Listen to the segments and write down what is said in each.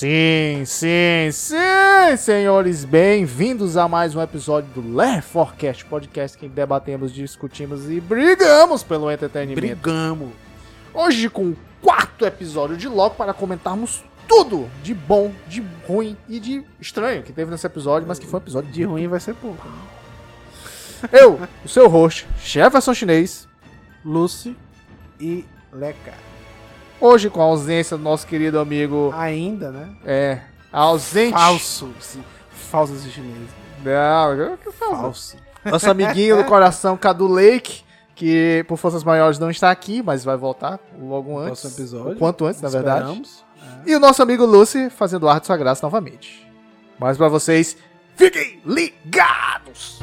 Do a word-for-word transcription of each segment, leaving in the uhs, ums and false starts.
Sim, sim, sim, senhores, bem-vindos a mais um episódio do LeForcast Podcast, que debatemos, discutimos e brigamos pelo entretenimento. Brigamos. Hoje com o quarto episódio de Loki para comentarmos tudo de bom, de ruim e de estranho que teve nesse episódio, mas que foi um episódio De ruim vai ser pouco. Né? Eu, o seu host, Jefferson Chinês, Lucy e Leca. hoje com a ausência do nosso querido amigo... Ainda, né? É, ausente... Falso. Falso esse chinês. Não, que falso. Falso. Nosso amiguinho do coração, Cadu Lake, que por forças maiores não está aqui, mas vai voltar logo antes. Próximo episódio. O quanto antes, na verdade. Esperamos. É. E o nosso amigo Lucy fazendo ar de sua graça novamente. Mas pra vocês, fiquem ligados!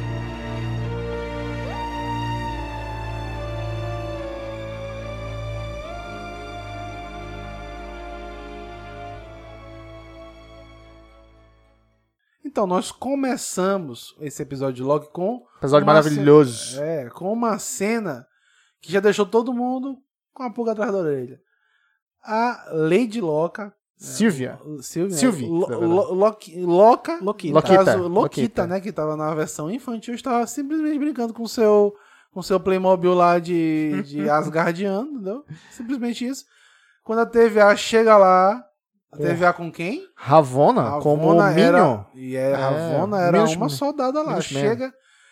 Então, nós começamos esse episódio de Loki com... Episódio uma maravilhoso. Cena, é, com uma cena que já deixou todo mundo com a pulga atrás da orelha. A Lady Loca... Sylvia. É, Sylvia. Sylvie, Lo, na verdade. Lo, Loki, Loca. Lokita. No caso, Lokita. Lokita, Lokita. né? Que tava na versão infantil, estava simplesmente brincando com o seu, com seu Playmobil lá de, de Asgardiano, entendeu? Simplesmente isso. Quando a T V A chega lá, a T V A com quem? Ravonna, como Ravonna Minion. era, e é, É, Ravonna era Minish- uma soldada lá. Minish Chega,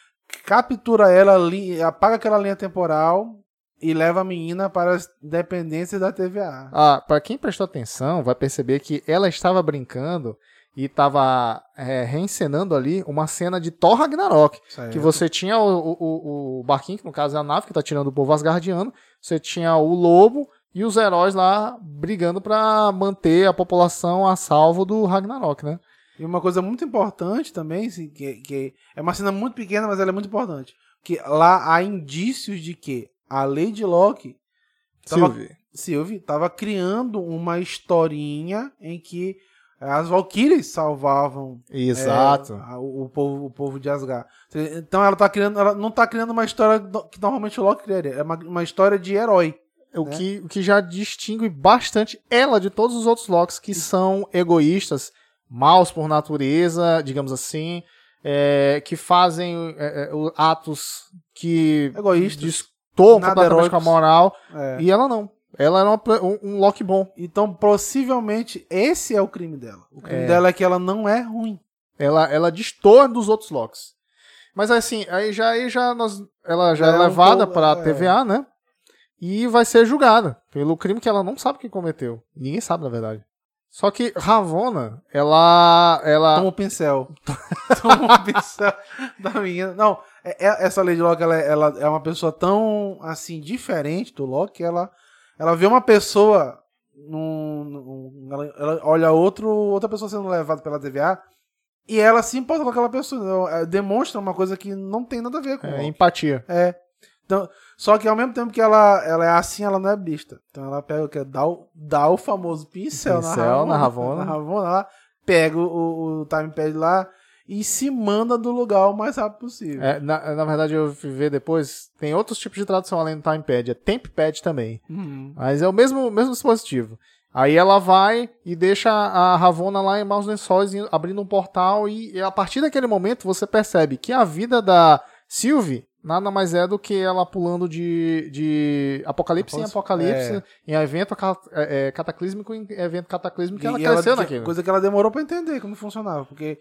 captura ela, li, apaga aquela linha temporal e leva a menina para as dependências da T V A. Ah, pra quem prestou atenção, vai perceber que ela estava brincando e estava é, reencenando ali uma cena de Thor Ragnarok. Certo. Que você tinha o, o, o barquinho, que no caso é a nave que tá tirando o povo asgardiano. Você tinha o lobo e os heróis lá brigando pra manter a população a salvo do Ragnarok, né? E uma coisa muito importante também, assim, que, que é uma cena muito pequena, mas ela é muito importante. Que lá há indícios de que a Lady Loki tava, Sylvie. Sylvie estava criando uma historinha em que as Valkyries salvavam Exato. é, a- o, o povo, o povo de Asgard. Então ela tá criando, ela não está criando uma história do- que normalmente o Loki criaria, é uma, uma história de herói. O, né? que, o que já distingue bastante ela de todos os outros Locks que são egoístas, maus por natureza, digamos assim, é, que fazem é, é, o- atos que Egoístas. destoam Nada completamente com a heróicos. moral. É. E ela não. Ela era uma pe- um, um Loki bom. Então, possivelmente, esse é o crime dela. O crime É. dela é que ela não é ruim. Ela, ela destoa dos outros Locks. Mas assim, aí já, aí já nós, ela já é, É um levada pouco- pra é. T V A, né? E vai ser julgada pelo crime que ela não sabe que cometeu. Ninguém sabe, na verdade. Só que Ravonna, ela... ela... Toma o pincel. Toma o pincel da menina. Não, é- é- essa Lady Locke, ela, é- ela é uma pessoa tão, assim, diferente do Loki, que ela, ela vê uma pessoa, num, num- ela, ela olha outro, outra pessoa sendo levada pela T V A, e ela se importa com aquela pessoa. Então, é, demonstra uma coisa que não tem nada a ver com o É, Loki. empatia. É. Então, só que ao mesmo tempo que ela, ela é assim, ela não é besta. Então ela pega o que? Dá o, dá o famoso pincel, Pincel na na Ravonna. Ravonna. Na Ravonna lá, pega o, o timepad lá e se manda do lugar o mais rápido possível. É, na, na verdade, eu fui ver depois, tem outros tipos de tradução além do timepad, é tempad também. Uhum. Mas é o mesmo, mesmo dispositivo. Aí ela vai e deixa a Ravonna lá em Maus Lençóis, indo- abrindo um portal, e, e a partir daquele momento você percebe que a vida da Sylvie nada mais é do que ela pulando de, de apocalipse em apocalipse, É. em evento ca- é, é, cataclísmico em evento cataclísmico, que ela E cresceu ela- naquilo. Coisa que ela demorou pra entender como funcionava, porque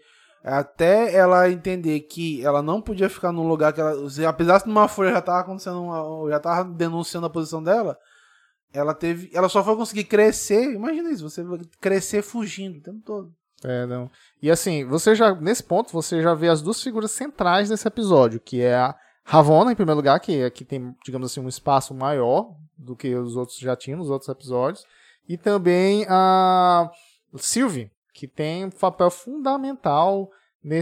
até ela entender que ela não podia ficar num lugar que ela, se- apesar de uma folha já tava acontecendo, uma, já tava denunciando a posição dela, ela teve, ela só foi conseguir crescer, imagina isso, você vai crescer fugindo o tempo todo. É, não. E assim, você já, nesse ponto, você já vê as duas figuras centrais desse episódio, que é a Ravonna, em primeiro lugar, que aqui tem, digamos assim, um espaço maior do que os outros já tinham nos outros episódios, e também a Sylvie, que tem um papel fundamental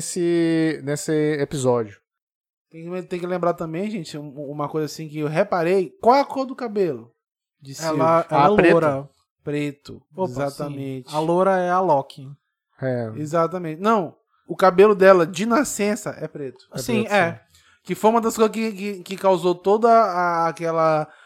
nesse, nesse episódio. Tem, que- tem que lembrar também, gente, um- uma coisa assim que eu reparei, qual é a cor do cabelo de Sylvie? Ela, Ah, ela é preto. loura. Preto, Opa, exatamente. sim. A loura é a Loki. É, Exatamente. Não, o cabelo dela de nascença é preto. Sim, preto, é. Que foi uma das coisas que, que, que causou toda a- aquela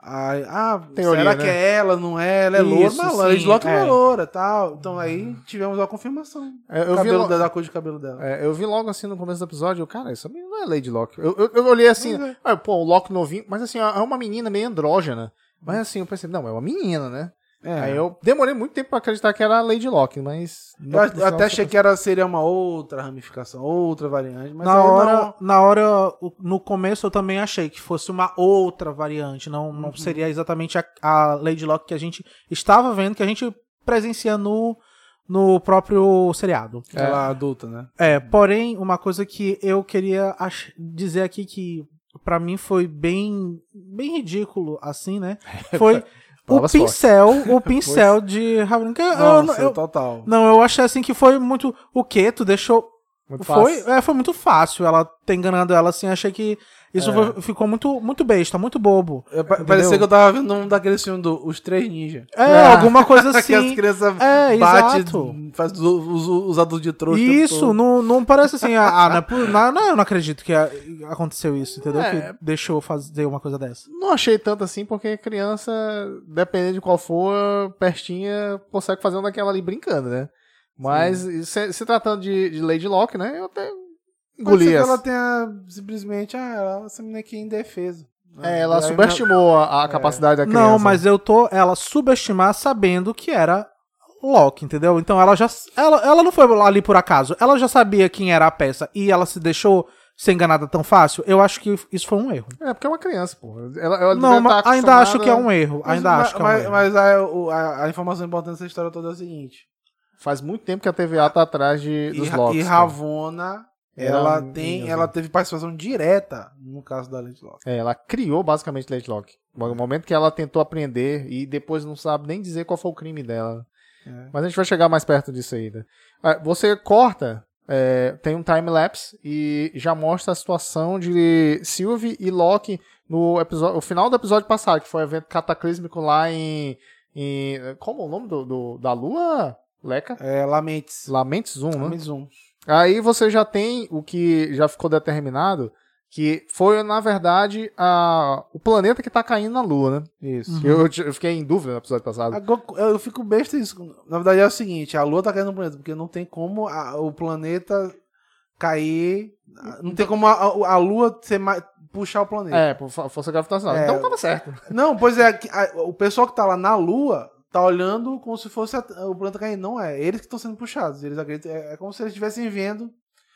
Aí, ah, Teoria, será né? que é ela? Não é? Ela é loura, Isso, mas a sim, Lady Locke é. é loura, tal. Então aí tivemos a confirmação. É, eu O vi cabelo lo- dela, da cor de cabelo dela. É, eu vi logo assim no começo do episódio, eu, cara, isso não é Lady Locke. Eu, eu, eu olhei assim, Mas é. ah, pô, o Locke novinho, mas assim, é uma menina meio andrógena. Mas assim, eu pensei, não, é uma menina, né? É. Aí eu demorei muito tempo pra acreditar que era a Lady Locke, mas... Eu a- eu até achei que era, seria uma outra ramificação, outra variante, mas na aí hora, não. na hora, o- no começo eu também achei que fosse uma outra variante, não, não Uhum. seria exatamente a, a Lady Locke que a gente estava vendo, que a gente presencia no, no próprio seriado. Aquela adulta, né? É, porém, uma coisa que eu queria ach- dizer aqui que pra mim foi bem, bem ridículo, assim, né? Foi o Palavras fortes. pincel, o pincel de Ravonna. que eu- eu- Nossa, eu- total. Não, eu achei assim que foi muito. O quê? Tu deixou. Muito Foi, fácil. é, foi muito fácil ela ter enganado ela assim. Achei que isso É. foi- ficou muito, muito besta, muito bobo. Eu, pa- Entendeu? parecia que eu tava vendo um daqueles filmes do Os Três Ninjas. É, Ah. alguma coisa Que as assim. crianças É, batem, exato. faz os, os, os adultos de trouxa. o tempo Isso, todo. não, não parece assim. Ah, não, é por- não, não, eu não acredito que a- aconteceu isso, entendeu? É. Que deixou fazer uma coisa dessa. Não achei tanto assim, porque criança, dependendo de qual for, pertinha, consegue fazer uma daquela ali brincando, né? Mas se, se tratando de, de Lady Locke, né, eu até Pode ser engoli que essa. ela tenha simplesmente, ah, ela- essa menina aqui é indefesa. É, ela Aí, subestimou a, a capacidade da criança. Não, mas eu tô ela subestimar sabendo que era Locke, entendeu? Então ela já. Ela, ela não foi ali por acaso. Ela já sabia quem era a peça e ela se deixou ser enganada tão fácil. Eu acho que isso foi um erro. É, porque é uma criança, pô. Ela, ela Não, deve mas tá ainda acho que é acostumada- um erro. Mas, Ainda mas, acho que é um mas, erro. mas a, o- a- a informação importante dessa história toda é a seguinte. Faz muito tempo que a T V A tá atrás de, E, dos Ra- Locks. e cara. Ravonna, Era ela uma tem, menina, ela né? teve participação direta no caso da Lady Locke. É, ela criou basicamente Lady Locke. No momento que ela tentou aprender e depois não sabe nem dizer qual foi o crime dela. É. Mas a gente vai chegar mais perto disso ainda. Ah, Você corta, é, tem um time-lapse e já mostra a situação de Sylvie e Locke no episódio, o final do episódio passado, que foi um evento cataclísmico lá em... em como é o nome do, do- da lua, Leca? É, Lamentes. Lamentes um, né? Lamentes um. Aí você já tem o que já ficou determinado, que foi, na verdade, a, o planeta que tá caindo na Lua, né? Isso. Eu, eu fiquei em dúvida no episódio passado. Agora, eu fico besta isso. Na verdade é o seguinte, a Lua tá caindo no planeta, porque não tem como a- o planeta cair, não tem como a, a- a Lua ser mais, puxar o planeta. É, por fo- força gravitacional. É. Então tava certo. Não, pois é, que a- o pessoal que tá lá na Lua tá olhando como se fosse a- o planeta caindo. Não é, eles que estão sendo puxados. Eles acreditam, é, é como se eles estivessem vendo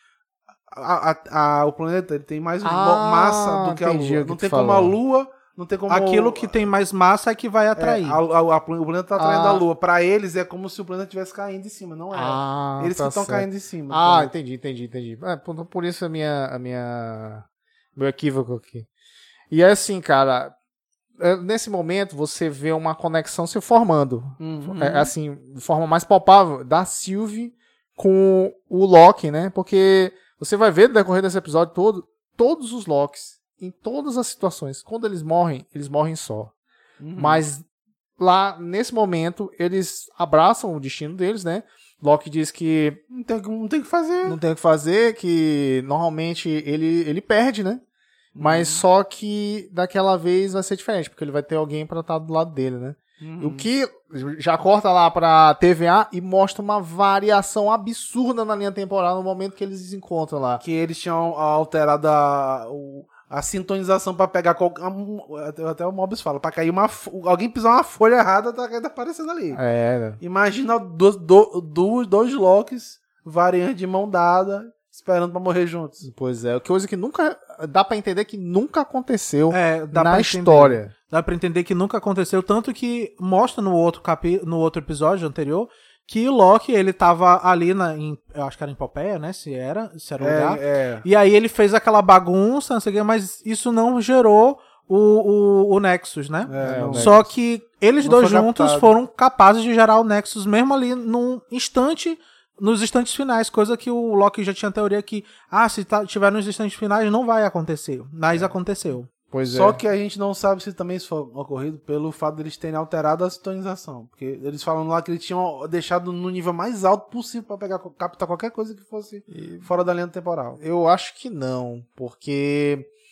a- a- a- o planeta, ele tem mais Ah, massa do que a entendi Lua. o que Não tu tem como falou. a Lua, não tem como... Aquilo que tem mais massa é que vai É, atrair. a- a- a- o planeta tá atraindo Ah. a Lua. Pra eles é como se o planeta estivesse caindo em cima, não é? Ah, eles tá que estão certo. caindo em cima. do Ah, planeta. entendi, entendi, entendi. É, por, por isso a minha, a minha... meu equívoco aqui. E é assim, cara, é, nesse momento você vê uma conexão se formando. Uhum. É, assim, de forma mais palpável, da Sylvie com o Loki, né? Porque você vai ver no decorrer desse episódio todo, todos os Locks, em todas as situações, quando eles morrem, eles morrem só. Uhum. Mas lá, nesse momento, eles abraçam o destino deles, né? Loki diz que Não tem, não tem o que fazer. não tem o que fazer, que normalmente ele, ele perde, né? Mas só que daquela vez vai ser diferente, porque ele vai ter alguém pra estar do lado dele, né? Uhum. O que já corta lá pra T V A e mostra uma variação absurda na linha temporal no momento que eles se encontram lá. Que eles tinham alterado a, o- a sintonização pra pegar qualquer. Até o Mobius fala, pra cair uma. fo- Alguém pisar uma folha errada, tá, tá aparecendo ali. É, né? Imagina dois, do, do- dois Locks variantes de mão dada, esperando pra morrer juntos. Pois é, coisa que nunca. Dá pra entender que nunca aconteceu É, dá na pra entender. história. Dá pra entender que nunca aconteceu, tanto que mostra no outro, capi... no outro episódio anterior que o Loki, ele tava ali na, em, eu acho que era em Pompeia, né, se era, se era o lugar. É, é. E aí ele fez aquela bagunça, não sei o que, mas isso não gerou o, o, o Nexus, né? É, É, não- o Só que eles Não dois foi juntos captado. foram capazes de gerar o Nexus mesmo ali num instante, nos instantes finais, coisa que o Loki já tinha teoria que, ah, se tá, tiver nos instantes finais não vai acontecer, mas aconteceu. Pois Só é. que a gente não sabe se também isso foi ocorrido pelo fato deles terem alterado a sintonização. Porque eles falam lá que eles tinham deixado no nível mais alto possível pra pegar, captar qualquer coisa que fosse fora da linha temporal. Eu acho que não, porque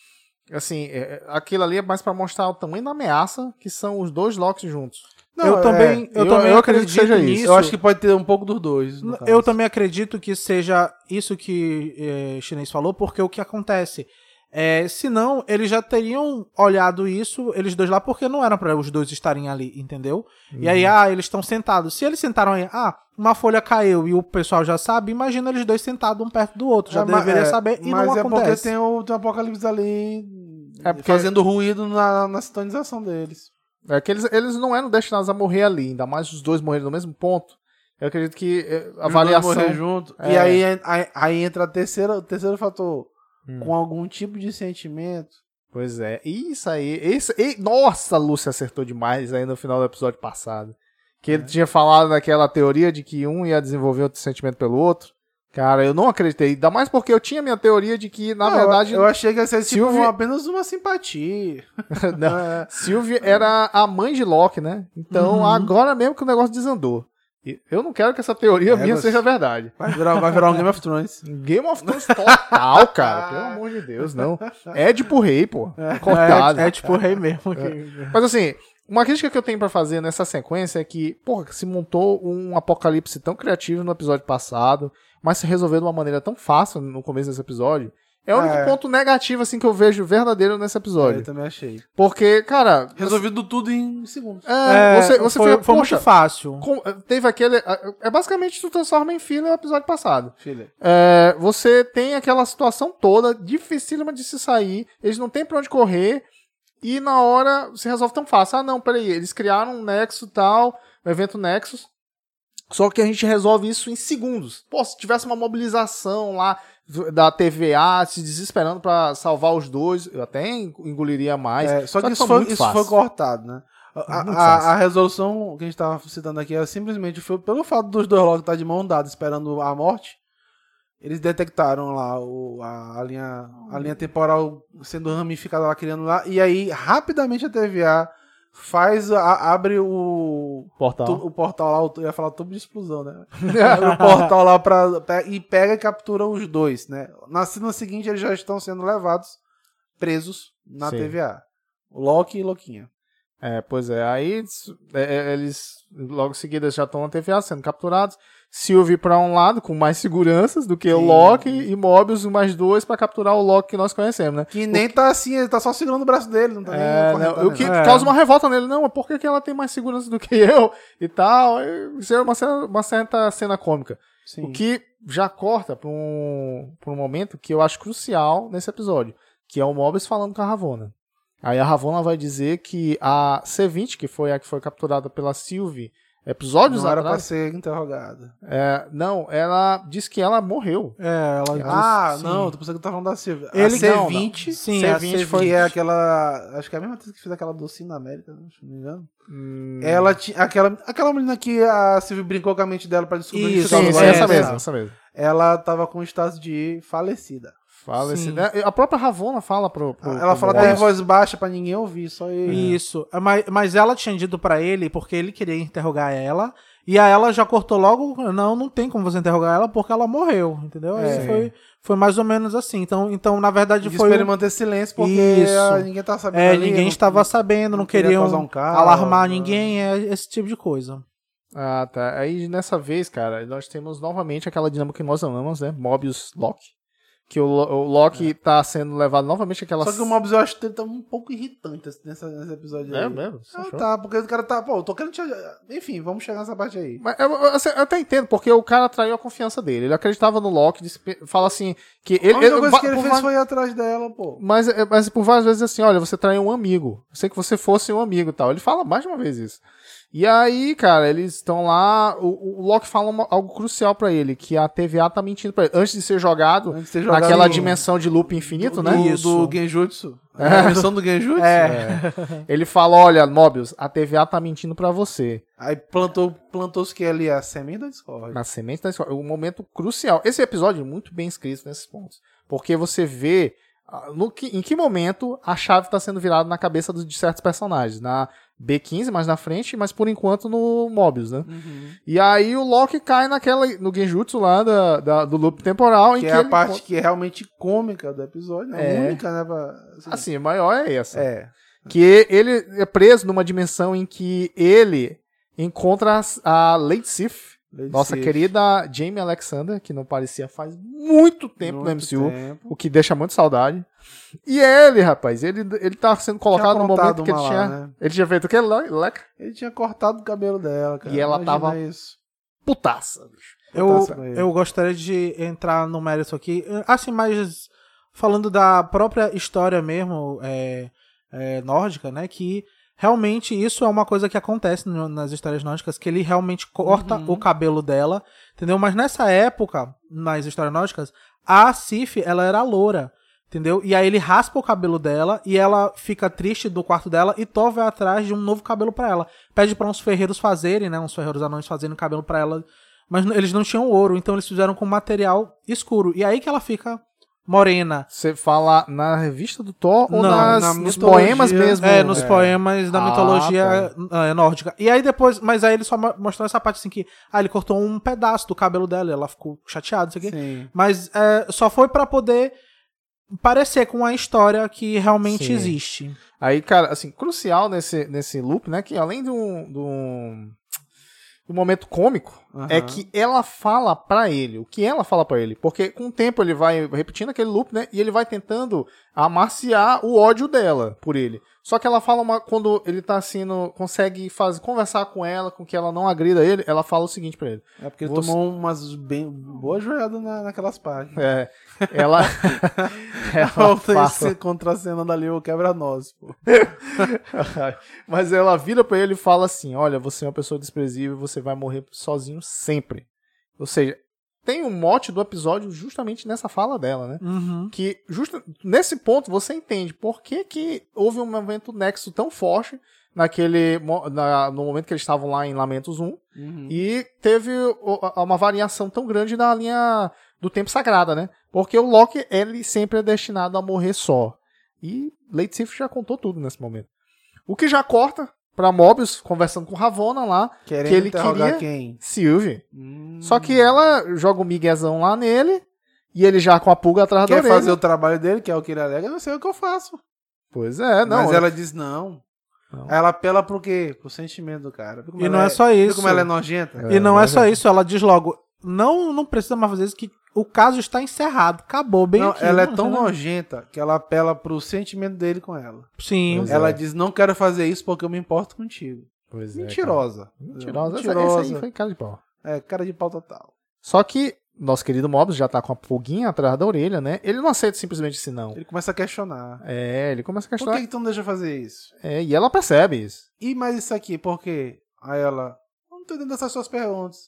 assim, é, aquilo ali é mais pra mostrar o tamanho da ameaça que são os dois Locks juntos. Não, eu também, é, eu, eu- também eu acredito que acredito seja isso. nisso. Eu acho que pode ter um pouco dos dois. no Eu caso. também acredito que seja isso que eh, Chinês falou, porque o que acontece é, se não, eles já teriam olhado isso, eles dois lá, porque não era pra os dois estarem ali, entendeu? Uhum. E aí, ah, eles estão sentados. Se eles sentaram aí, ah, uma folha caiu e o pessoal já sabe, imagina eles dois sentados um perto do outro, já É, ma- deveria é, saber e mas não é acontece. porque tem o, tem o Apocalipse ali É porque- fazendo ruído na, na sintonização deles. É que eles, eles não eram destinados a morrer ali, ainda mais os dois morreram no mesmo ponto. Eu acredito que eh, a Os dois variação... morrer junto. É. E aí, aí, aí entra a terceira, o terceiro fator. Hum. Com algum tipo de sentimento. Pois é, isso aí, esse, e, nossa, a Lúcia acertou demais aí no final do episódio passado. Que ele tinha falado naquela teoria de que um ia desenvolver outro sentimento pelo outro. Cara, eu não acreditei, ainda mais porque eu tinha minha teoria de que, na Não, verdade, Eu, eu achei que ia ser tipo, Sylvie- apenas uma simpatia. não, É. Sylvie era a mãe de Loki, né? Então Uhum. agora mesmo que o negócio desandou. E eu não quero que essa teoria É, minha mas- seja verdade. Vai virar, vai virar um Game of Thrones. Game of Thrones total, cara. Pelo amor de Deus, não. Édipo Rei, pô. Cortado. É, é tipo o rei mesmo. que- Mas assim, uma crítica que eu tenho pra fazer nessa sequência é que, porra, se montou um apocalipse tão criativo no episódio passado, mas se resolveu de uma maneira tão fácil no começo desse episódio. É o único É. ponto negativo, assim, que eu vejo verdadeiro nesse episódio. Eu também achei. Porque, cara... Resolvido tudo em segundos. É, É, você, você foi, fica, foi poxa, muito fácil. com- teve aquele... É basicamente tu transforma em fila o episódio passado. Filha. É, você tem aquela situação toda, dificílima de se sair, eles não tem pra onde correr, e na hora se resolve tão fácil. Ah, não, peraí, eles criaram um Nexus e tal, o evento Nexus, só que a gente resolve isso em segundos. Pô, se tivesse uma mobilização lá da T V A se desesperando pra salvar os dois, eu até engoliria mais. É, só que, isso, foi foi, muito isso fácil. foi cortado, né? A, Muito a- fácil. a resolução que a gente tava citando aqui é simplesmente foi pelo fato dos dois Loki estar de mão dada esperando a morte. Eles detectaram lá o, a, a linha, a linha temporal sendo ramificada lá, criando lá. E aí, rapidamente a T V A faz, a- abre o Portal. tu- o portal lá, eu ia falar tubo de explosão, né? Abre o portal lá pra, pe- e pega e captura os dois, né? Na cena seguinte, eles já estão sendo levados, presos na Sim. T V A. O Loki e Loquinha. É, pois é, aí é, é, eles logo em seguida já estão na T V A sendo capturados. Sylvie pra um lado, com mais seguranças do que o Sim. Loki, e Mobius mais dois pra capturar o Loki que nós conhecemos, né? Que nem tá assim, ele tá só segurando o braço dele, não tá É, nem não, correntando, o que né? É. causa uma revolta nele, não, por que, que ela tem mais segurança do que eu e tal? Isso é uma, cena- uma certa cena cômica. Sim. O que já corta pra um, pra um momento que eu acho crucial nesse episódio, que é o Mobius falando com a Ravonna. Aí a Ravonna vai dizer que a C vinte, que foi a que foi capturada pela Sylvie episódios Não era pra atrás, ser interrogado. é, não, ela disse que ela morreu. É, ela Ah, disse, não, sim. tô pensando que tá falando da Silvia. Ele- a C não, vinte, não. Sim, C a vinte C foi vinte. que é aquela. Acho que é a mesma atriz que fez aquela docinha na América, né, se não me engano. Hum, Ela tinha. Aquela, aquela menina que a Silvia brincou com a mente dela pra descobrir Isso, que sim, ela sim, era essa essa. mesmo, essa mesmo. Ela tava com status de falecida. Fala esse, Sim. né, a própria Ravonna fala pro, pro Ela pro fala Mobius. até em voz baixa pra ninguém ouvir, só ele. Isso. Mas, mas ela tinha dito pra ele, porque ele queria interrogar ela, e aí ela já cortou logo, não, não tem como você interrogar ela porque ela morreu, entendeu? Aí É. foi, foi mais ou menos assim. Então, então na verdade, Disse foi... pra ele manter silêncio porque Isso. ah, ninguém tá sabendo. É, ali, ninguém não- estava sabendo, não, não queria queriam causar um caos, alarmar né? ninguém, é esse tipo de coisa. Ah, tá. Aí nessa vez, cara, nós temos novamente aquela dinâmica que nós amamos, né? Mobius Loki. Que o, Lo- o Loki tá sendo levado novamente àquela... Só que o Mobius eu acho que ele tá um pouco irritante nessa, nesse episódio É aí. mesmo? Você Ah, achou? tá, porque o cara tá. Pô, eu tô querendo te. Enfim, vamos chegar nessa parte aí. Mas eu, eu- assim, eu até entendo, porque o cara traiu a confiança dele. Ele acreditava no Loki, disse- fala assim, que ele... a única coisa va- que ele por fez va- foi ir atrás dela, pô. Mas, é, mas por várias vezes assim, olha, você traiu um amigo. Eu sei que você fosse um amigo e tal. Ele fala mais de uma vez isso. E aí, cara, eles estão lá, o, o Loki fala uma- algo crucial pra ele, que a T V A tá mentindo pra ele. Antes de ser jogado Antes de ser jogado naquela no- dimensão de loop infinito, do, né? Do, Isso. do Genjutsu. A missão do Genjutsu. É. Ele fala, olha, Mobius, a T V A tá mentindo pra você. Aí plantou, plantou-se que ali a semente da Discord. Na semente da escola. Um momento crucial. Esse episódio é muito bem escrito nesses pontos. Porque você vê no que, em que momento a chave tá sendo virada na cabeça do- de certos personagens. Na B quinze, mais na frente, mas por enquanto no Mobius, né? Uhum. E aí o Loki cai naquela, no genjutsu lá da, da- do loop temporal. em Que que é a ele parte encont- que é realmente cômica do episódio, né? É. A única, né? Pra, assim, Assim, a maior é essa. é. Que ele é preso numa dimensão em que ele encontra as- a Lady Sif, Lady nossa Sif. querida Jamie Alexander, que não aparecia faz muito tempo no Muito M C U, tempo. o que deixa muito saudade. E ele, rapaz, ele, ele tá sendo colocado no aprontado momento que ele uma lá, tinha. né? Ele tinha feito o quê? Le- Leca? Ele tinha cortado o cabelo dela, cara. E ela Imagina tava- isso. Putaça, bicho. Eu, Putaça com ele. eu gostaria de entrar no mérito aqui, assim, mas falando da própria história mesmo, é, é, nórdica, né, que realmente isso é uma coisa que acontece no- nas histórias nórdicas, que ele realmente corta Uhum. o cabelo dela, entendeu? Mas nessa época, nas histórias nórdicas, a Sif, ela era loura, entendeu? E aí ele raspa o cabelo dela e ela fica triste do quarto dela e Thor vai atrás de um novo cabelo pra ela. Pede pra uns ferreiros fazerem, né, uns ferreiros anões fazerem cabelo pra ela, mas n- eles não tinham ouro, então eles fizeram com material escuro. E aí que ela fica morena. Você fala na revista do Thor ou Não, nas, na nos mitologia. poemas mesmo? É, nos É. poemas da Ah, mitologia é, nórdica. E aí depois, mas aí ele só mo- mostrou essa parte assim que, ah, ele cortou um pedaço do cabelo dela, e ela ficou chateada, isso aqui. Sim. Mas é, só foi pra poder parecer com a história que realmente Sim. existe. Aí, cara, assim, crucial nesse, nesse loop, né? Que além de um, de um, de um momento cômico, Aham. é que ela fala pra ele, o que ela fala pra ele. Porque com o tempo ele vai repetindo aquele loop, né? E ele vai tentando amaciar o ódio dela por ele. Só que ela fala uma, quando ele tá assim, no, consegue fazer, conversar com ela, com que ela não agrida ele, ela fala o seguinte pra ele. É porque ele Você- tomou umas bem boas joelhadas na, naquelas páginas. É, ela. ela Falta fala, esse contracenando ali, o quebra-nós, pô. mas ela vira pra ele e fala assim: olha, você é uma pessoa desprezível, você vai morrer sozinho sempre. Ou seja, tem um mote do episódio justamente nessa fala dela, né? Uhum. Que justo nesse ponto você entende por que, que houve um momento nexo tão forte naquele mo- na- no momento que eles estavam lá em Lamentos um Uhum. e teve o- a- uma variação tão grande na linha do tempo sagrada, né? Porque o Loki, ele sempre é destinado a morrer só. E Lady Sif já contou tudo nesse momento. O que já corta pra Mobius conversando com Ravonna lá, Querendo que ele interrogar queria quem? Sylvie. Hum. Só que ela joga o miguezão lá nele e ele já com a pulga atrás da Quer orelha. fazer o trabalho dele, que é o que ele alega, eu não sei o que eu faço. Pois é, não. Mas ela diz não. Não. Aí ela apela pro quê? Pro sentimento do cara. Viu como E ela não é só viu isso. como ela é nojenta? É, E não é mas só é. isso, ela diz logo, não, não precisa mais fazer isso, que o caso está encerrado, acabou bem Não, aqui. ela é não tão sei, né? nojenta que ela apela pro sentimento dele com ela. Sim. Pois Ela é. diz, não quero fazer isso porque eu me importo contigo. Pois é, Mentirosa. cara. Mentirosa. Essa, Mentirosa. essa aí foi cara de pau. É, cara de pau total. Só que nosso querido Mobius já tá com a pulguinha atrás da orelha, né? Ele não aceita simplesmente esse não. Ele começa a questionar. É, ele começa a Por questionar. que, que tu não deixa fazer isso? É, e ela percebe isso. E mais isso aqui, por quê? Aí ela, não tô entendendo essas suas perguntas.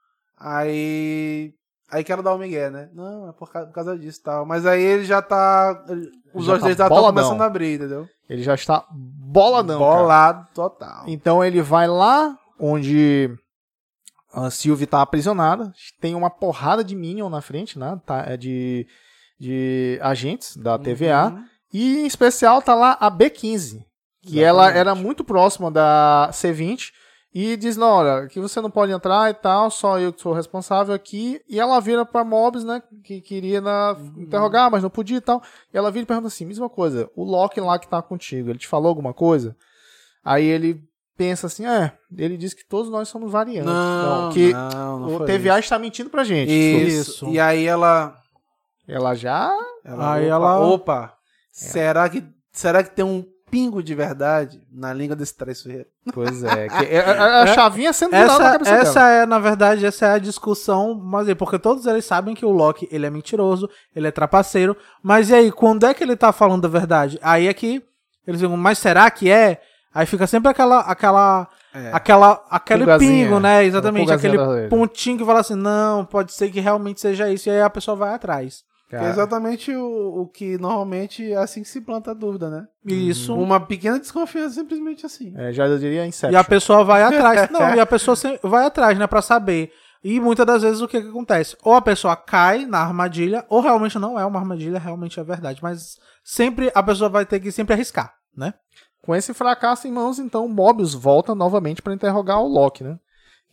Aí. Aí quero dar o migué, né? Não, é por causa, por causa disso e tal. Mas aí ele já tá. ele- Os Já olhos tá dele já estão boladão. começando a abrir, entendeu? Ele já está boladão, cara. Bolado total. Então ele vai lá onde a Sylvie tá aprisionada. Tem uma porrada de Minion na frente, né? Tá, é de, de agentes da T V A. Uhum. E em especial tá lá a B quinze. Que ela Exatamente. era muito próxima da C vinte. E diz, não, olha, que você não pode entrar e tal, só eu que sou responsável aqui. E ela vira pra Mobius, né, que queria na, Uhum. interrogar, mas não podia e tal. E ela vira e pergunta assim, mesma coisa, o Loki lá que tá contigo, ele te falou alguma coisa? Aí ele pensa assim, é, ele disse que todos nós somos variantes. Não, que não, não o foi T V A isso. está mentindo pra gente. Isso. Isso. E aí ela. Ela já... ela Aí opa, ela- Opa! Será, que, será que tem um pingo de verdade na língua desse traiçoeiro? Pois é, que é a, a chavinha sendo virada na Essa, cabeça essa dela. é, na verdade, essa é a discussão, mas é porque todos eles sabem que o Loki, ele é mentiroso, ele é trapaceiro, mas e aí, quando é que ele tá falando a verdade? Aí é que eles dizem, mas será que é? Aí fica sempre aquela, aquela, É. aquela, aquele Pulgazinha. pingo, né? Exatamente, Uma pulgazinha aquele da orelha. pontinho que fala assim, não, pode ser que realmente seja isso, e aí a pessoa vai atrás. Que é Cara, exatamente o, o que normalmente é assim que se planta a dúvida, né? Isso. Uma pequena desconfiança, simplesmente assim. é, já eu diria Inception. E a pessoa vai atrás. Não, e a pessoa sem- vai atrás, né, pra saber. E muitas das vezes o que, que acontece? Ou a pessoa cai na armadilha, ou realmente não é uma armadilha, realmente é verdade. Mas sempre a pessoa vai ter que sempre arriscar, né? Com esse fracasso em mãos, então, Mobius volta novamente para interrogar o Loki, né?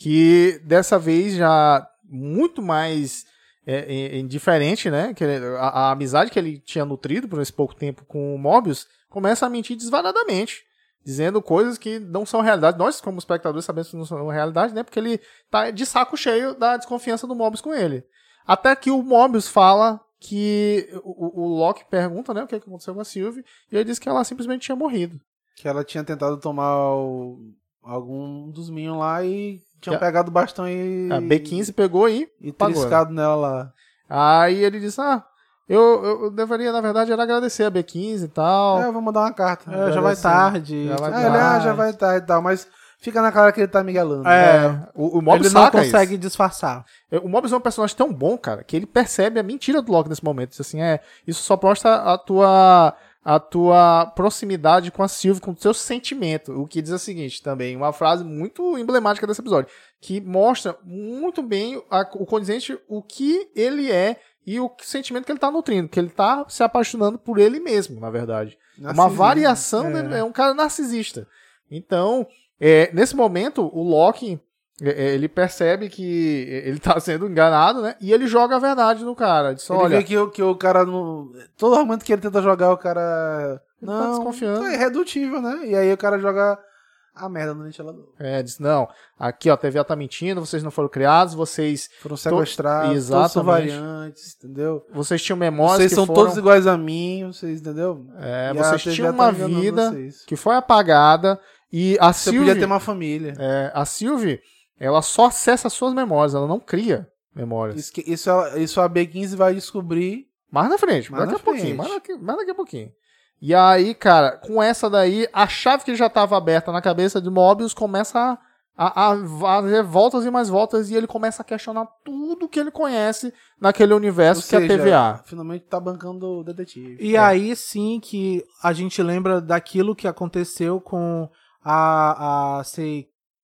Que dessa vez já muito mais é, é, indiferente, né? Que ele, a, a amizade que ele tinha nutrido por esse pouco tempo com o Mobius começa a mentir desvaradamente, dizendo coisas que não são realidade. Nós, como espectadores, sabemos que não são realidade, né? Porque ele tá de saco cheio da desconfiança do Mobius com ele. Até que o Mobius fala que o, o Loki pergunta, né, o que aconteceu com a Sylvie, e ele diz que ela simplesmente tinha morrido. Que ela tinha tentado tomar o, algum dos Minions lá e tinha a, pegado o bastão e... A B quinze pegou aí e triscado nela lá. Aí ele disse, ah, eu, eu deveria, na verdade, era agradecer a B quinze e tal. É, eu vou mandar uma carta. É, já vai tarde. Já vai ah, ele, ah, já vai tarde e tal, mas fica na cara que ele tá miguelando. É, né? o, o Mobius ele não saca consegue isso. disfarçar. O Mobius é um personagem tão bom, cara, que ele percebe a mentira do Loki nesse momento. Diz assim, é, isso só mostra a tua... a tua proximidade com a Sylvie, com o seu sentimento. O que diz o seguinte também, uma frase muito emblemática desse episódio, que mostra muito bem a, o condizente, o que ele é e o sentimento que ele tá nutrindo, que ele tá se apaixonando por ele mesmo, na verdade. Narcisismo. Uma variação, é. Dele, é um cara narcisista. Então, é, nesse momento, o Loki, é, ele percebe que ele tá sendo enganado, né? E ele joga a verdade no cara. Diz, ele olha, vê que, o- que o cara não... Todo momento que ele tenta jogar, o cara... Ele tá Não, desconfiando. é irredutível, né? E aí o cara joga a merda no ventilador. É, disse, não, aqui ó, a T V A tá mentindo, vocês não foram criados, vocês Foram sequestrados, todos Exatamente. são variantes, entendeu? vocês tinham memórias Vocês que são foram... todos iguais a mim, vocês, entendeu? É, E a vocês T V tinham tá uma enganando vida vocês. que foi apagada e a Você Sylvie... podia ter uma família. é, a Sylvie, ela só acessa as suas memórias, ela não cria memórias. Isso, que- isso, ela- isso a B quinze vai descobrir. Mais na frente, Mais daqui na a pouquinho, frente. mais daqui, mais daqui a pouquinho. E aí, cara, com essa daí, a chave que já estava aberta na cabeça de Mobius começa a, a, a fazer voltas e mais voltas e ele começa a questionar tudo que ele conhece naquele universo Ou que é seja, a T V A. Finalmente tá bancando o detetive. E aí sim que a gente lembra daquilo que aconteceu com a, a C,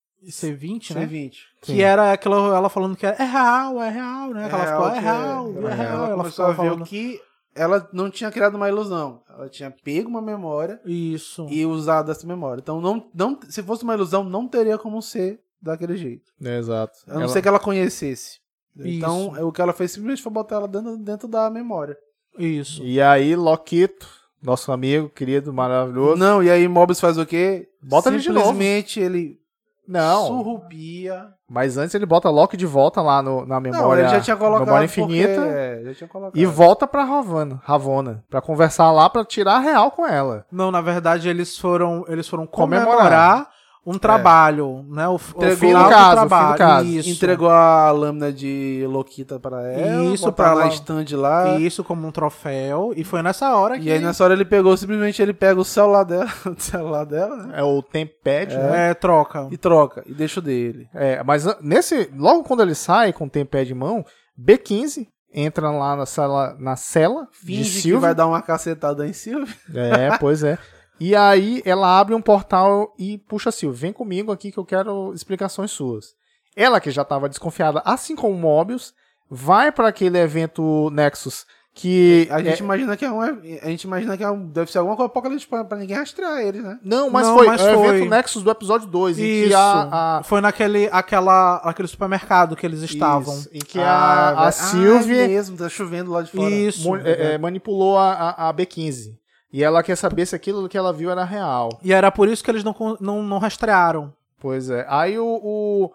C20, né? C vinte. Que Sim. era aquela, ela falando que era, é real, é real, né? Que ela ficou, é que real, é, ela, real. ela Ela começou a ficava ver falando o que ela não tinha criado uma ilusão. Ela tinha pego uma memória isso. e usado essa memória. Então, não, não, se fosse uma ilusão, não teria como ser daquele jeito. É, exato. A não Ela- ser que ela conhecesse. Então, Isso. o que ela fez simplesmente foi botar ela dentro, dentro da memória. Isso. E aí, Loquito, nosso amigo, querido, maravilhoso. Não, e aí Mobius faz o quê? Bota ele de novo. Simplesmente ele Não, surrubia. mas antes ele bota Loki de volta lá no, na memória, Não, ele já tinha colocado memória porque- infinita é, já tinha colocado. e volta pra Ravonna, Ravonna pra conversar lá, pra tirar a real com ela. Não, na verdade, eles foram, eles foram Comemorar. comemorar um trabalho, né? O, o Entregou final o do caso, o fim do trabalho. caso. Isso. Entregou a lâmina de Loquita pra ela, Isso, botar pra na ela- stand lá. Isso como um troféu. E foi nessa hora que... E aí nessa hora ele pegou, simplesmente ele pega o celular dela, o celular dela, né? É o Tempad, né? É, troca. E troca, e deixa o dele. É, mas an- nesse, logo quando ele sai com o Tempad em mão, B quinze entra lá na sala, na cela de Finge que Sylvie. vai dar uma cacetada em Sylvie. É, pois é. E aí ela abre um portal e puxa a Sylvie, vem comigo aqui que eu quero explicações suas. Ela, que já estava desconfiada, assim como o Mobius, vai para aquele evento Nexus que... A gente é- imagina que é um. A gente imagina que é um, deve ser alguma coisa apocalipse pra, pra ninguém rastrear eles, né? Não, mas Não, foi mas é o foi. evento Nexus do episódio dois, em Isso. que a... a Foi naquele aquela, aquele supermercado que eles estavam. Isso, em que Ah, a, a velho. Sylvie Ah, é mesmo, tá chovendo lá de fora. Isso. mo- é, é, manipulou a, a, a B quinze. E ela quer saber se aquilo que ela viu era real. E era por isso que eles não, con- não, não rastrearam. Pois é. Aí o. o-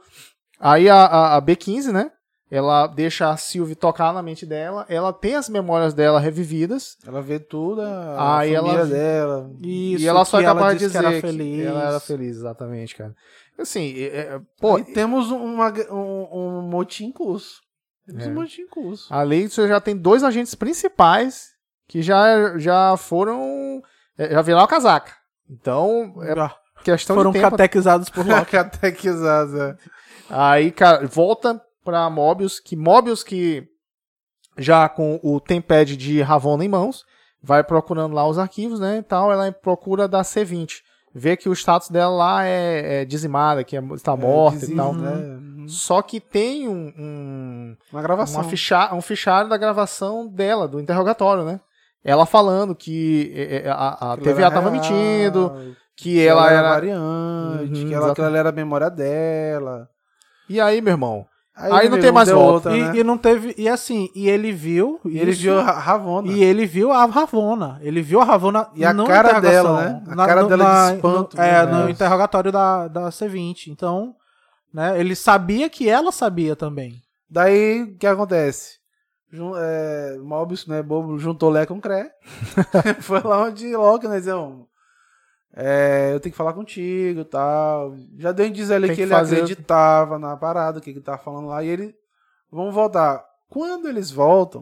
aí a, a, a B quinze, né? Ela deixa a Sylvie tocar na mente dela. Ela tem as memórias dela revividas. Ela vê tudo, a Aí família ela- dela. Isso, e ela só é que capaz de disse dizer que era que feliz. ela era feliz, exatamente, cara. Assim, é, é, pô, E temos uma, um, um motim em curso. Temos É. um motim em curso. além disso, já tem dois agentes principais que já, já foram. é, Já viraram a casaca. Então, é Ah, questão foram de tempo. catequizados por Loki. Catequizada. Aí, cara, volta pra Mobius, que Mobius que já com o Tempad de Ravonna em mãos, vai procurando lá os arquivos, né, e tal, ela procura da C vinte. Vê que o status dela lá é, é dizimada, que é- está morta disease, e tal. né? Uhum. Só que tem um, um, Uma gravação. uma ficha, um fichário da gravação dela, do interrogatório, né? Ela falando que é, é, a, a Que T V A ela tava era mentindo, real, que que ela ela era era... variante, Uhum, que ela, exatamente. aquela era a memória dela. E aí, meu irmão? Aí meu não amigo, tem mais deu volta. outra, E, né? e não teve. E assim, e ele viu. E ele isso, viu a Ravonna. E ele viu a Ravonna. Ele viu a Ravonna. E a no cara interrogação, dela, né? A na- cara no- dela na- de espanto. no- é, meu no Deus. interrogatório da, da C vinte. Então, né, ele sabia que ela sabia também. Daí, o que acontece? Jun, é, Mobius, né, bobo, juntou Lé com Cré. Foi lá onde Loki, né, dizendo, é, eu tenho que falar contigo e tal. Já deu em dizer ali Tem que que ele fazer- acreditava na parada, o que ele tava falando lá. E ele, vamos voltar. Quando eles voltam,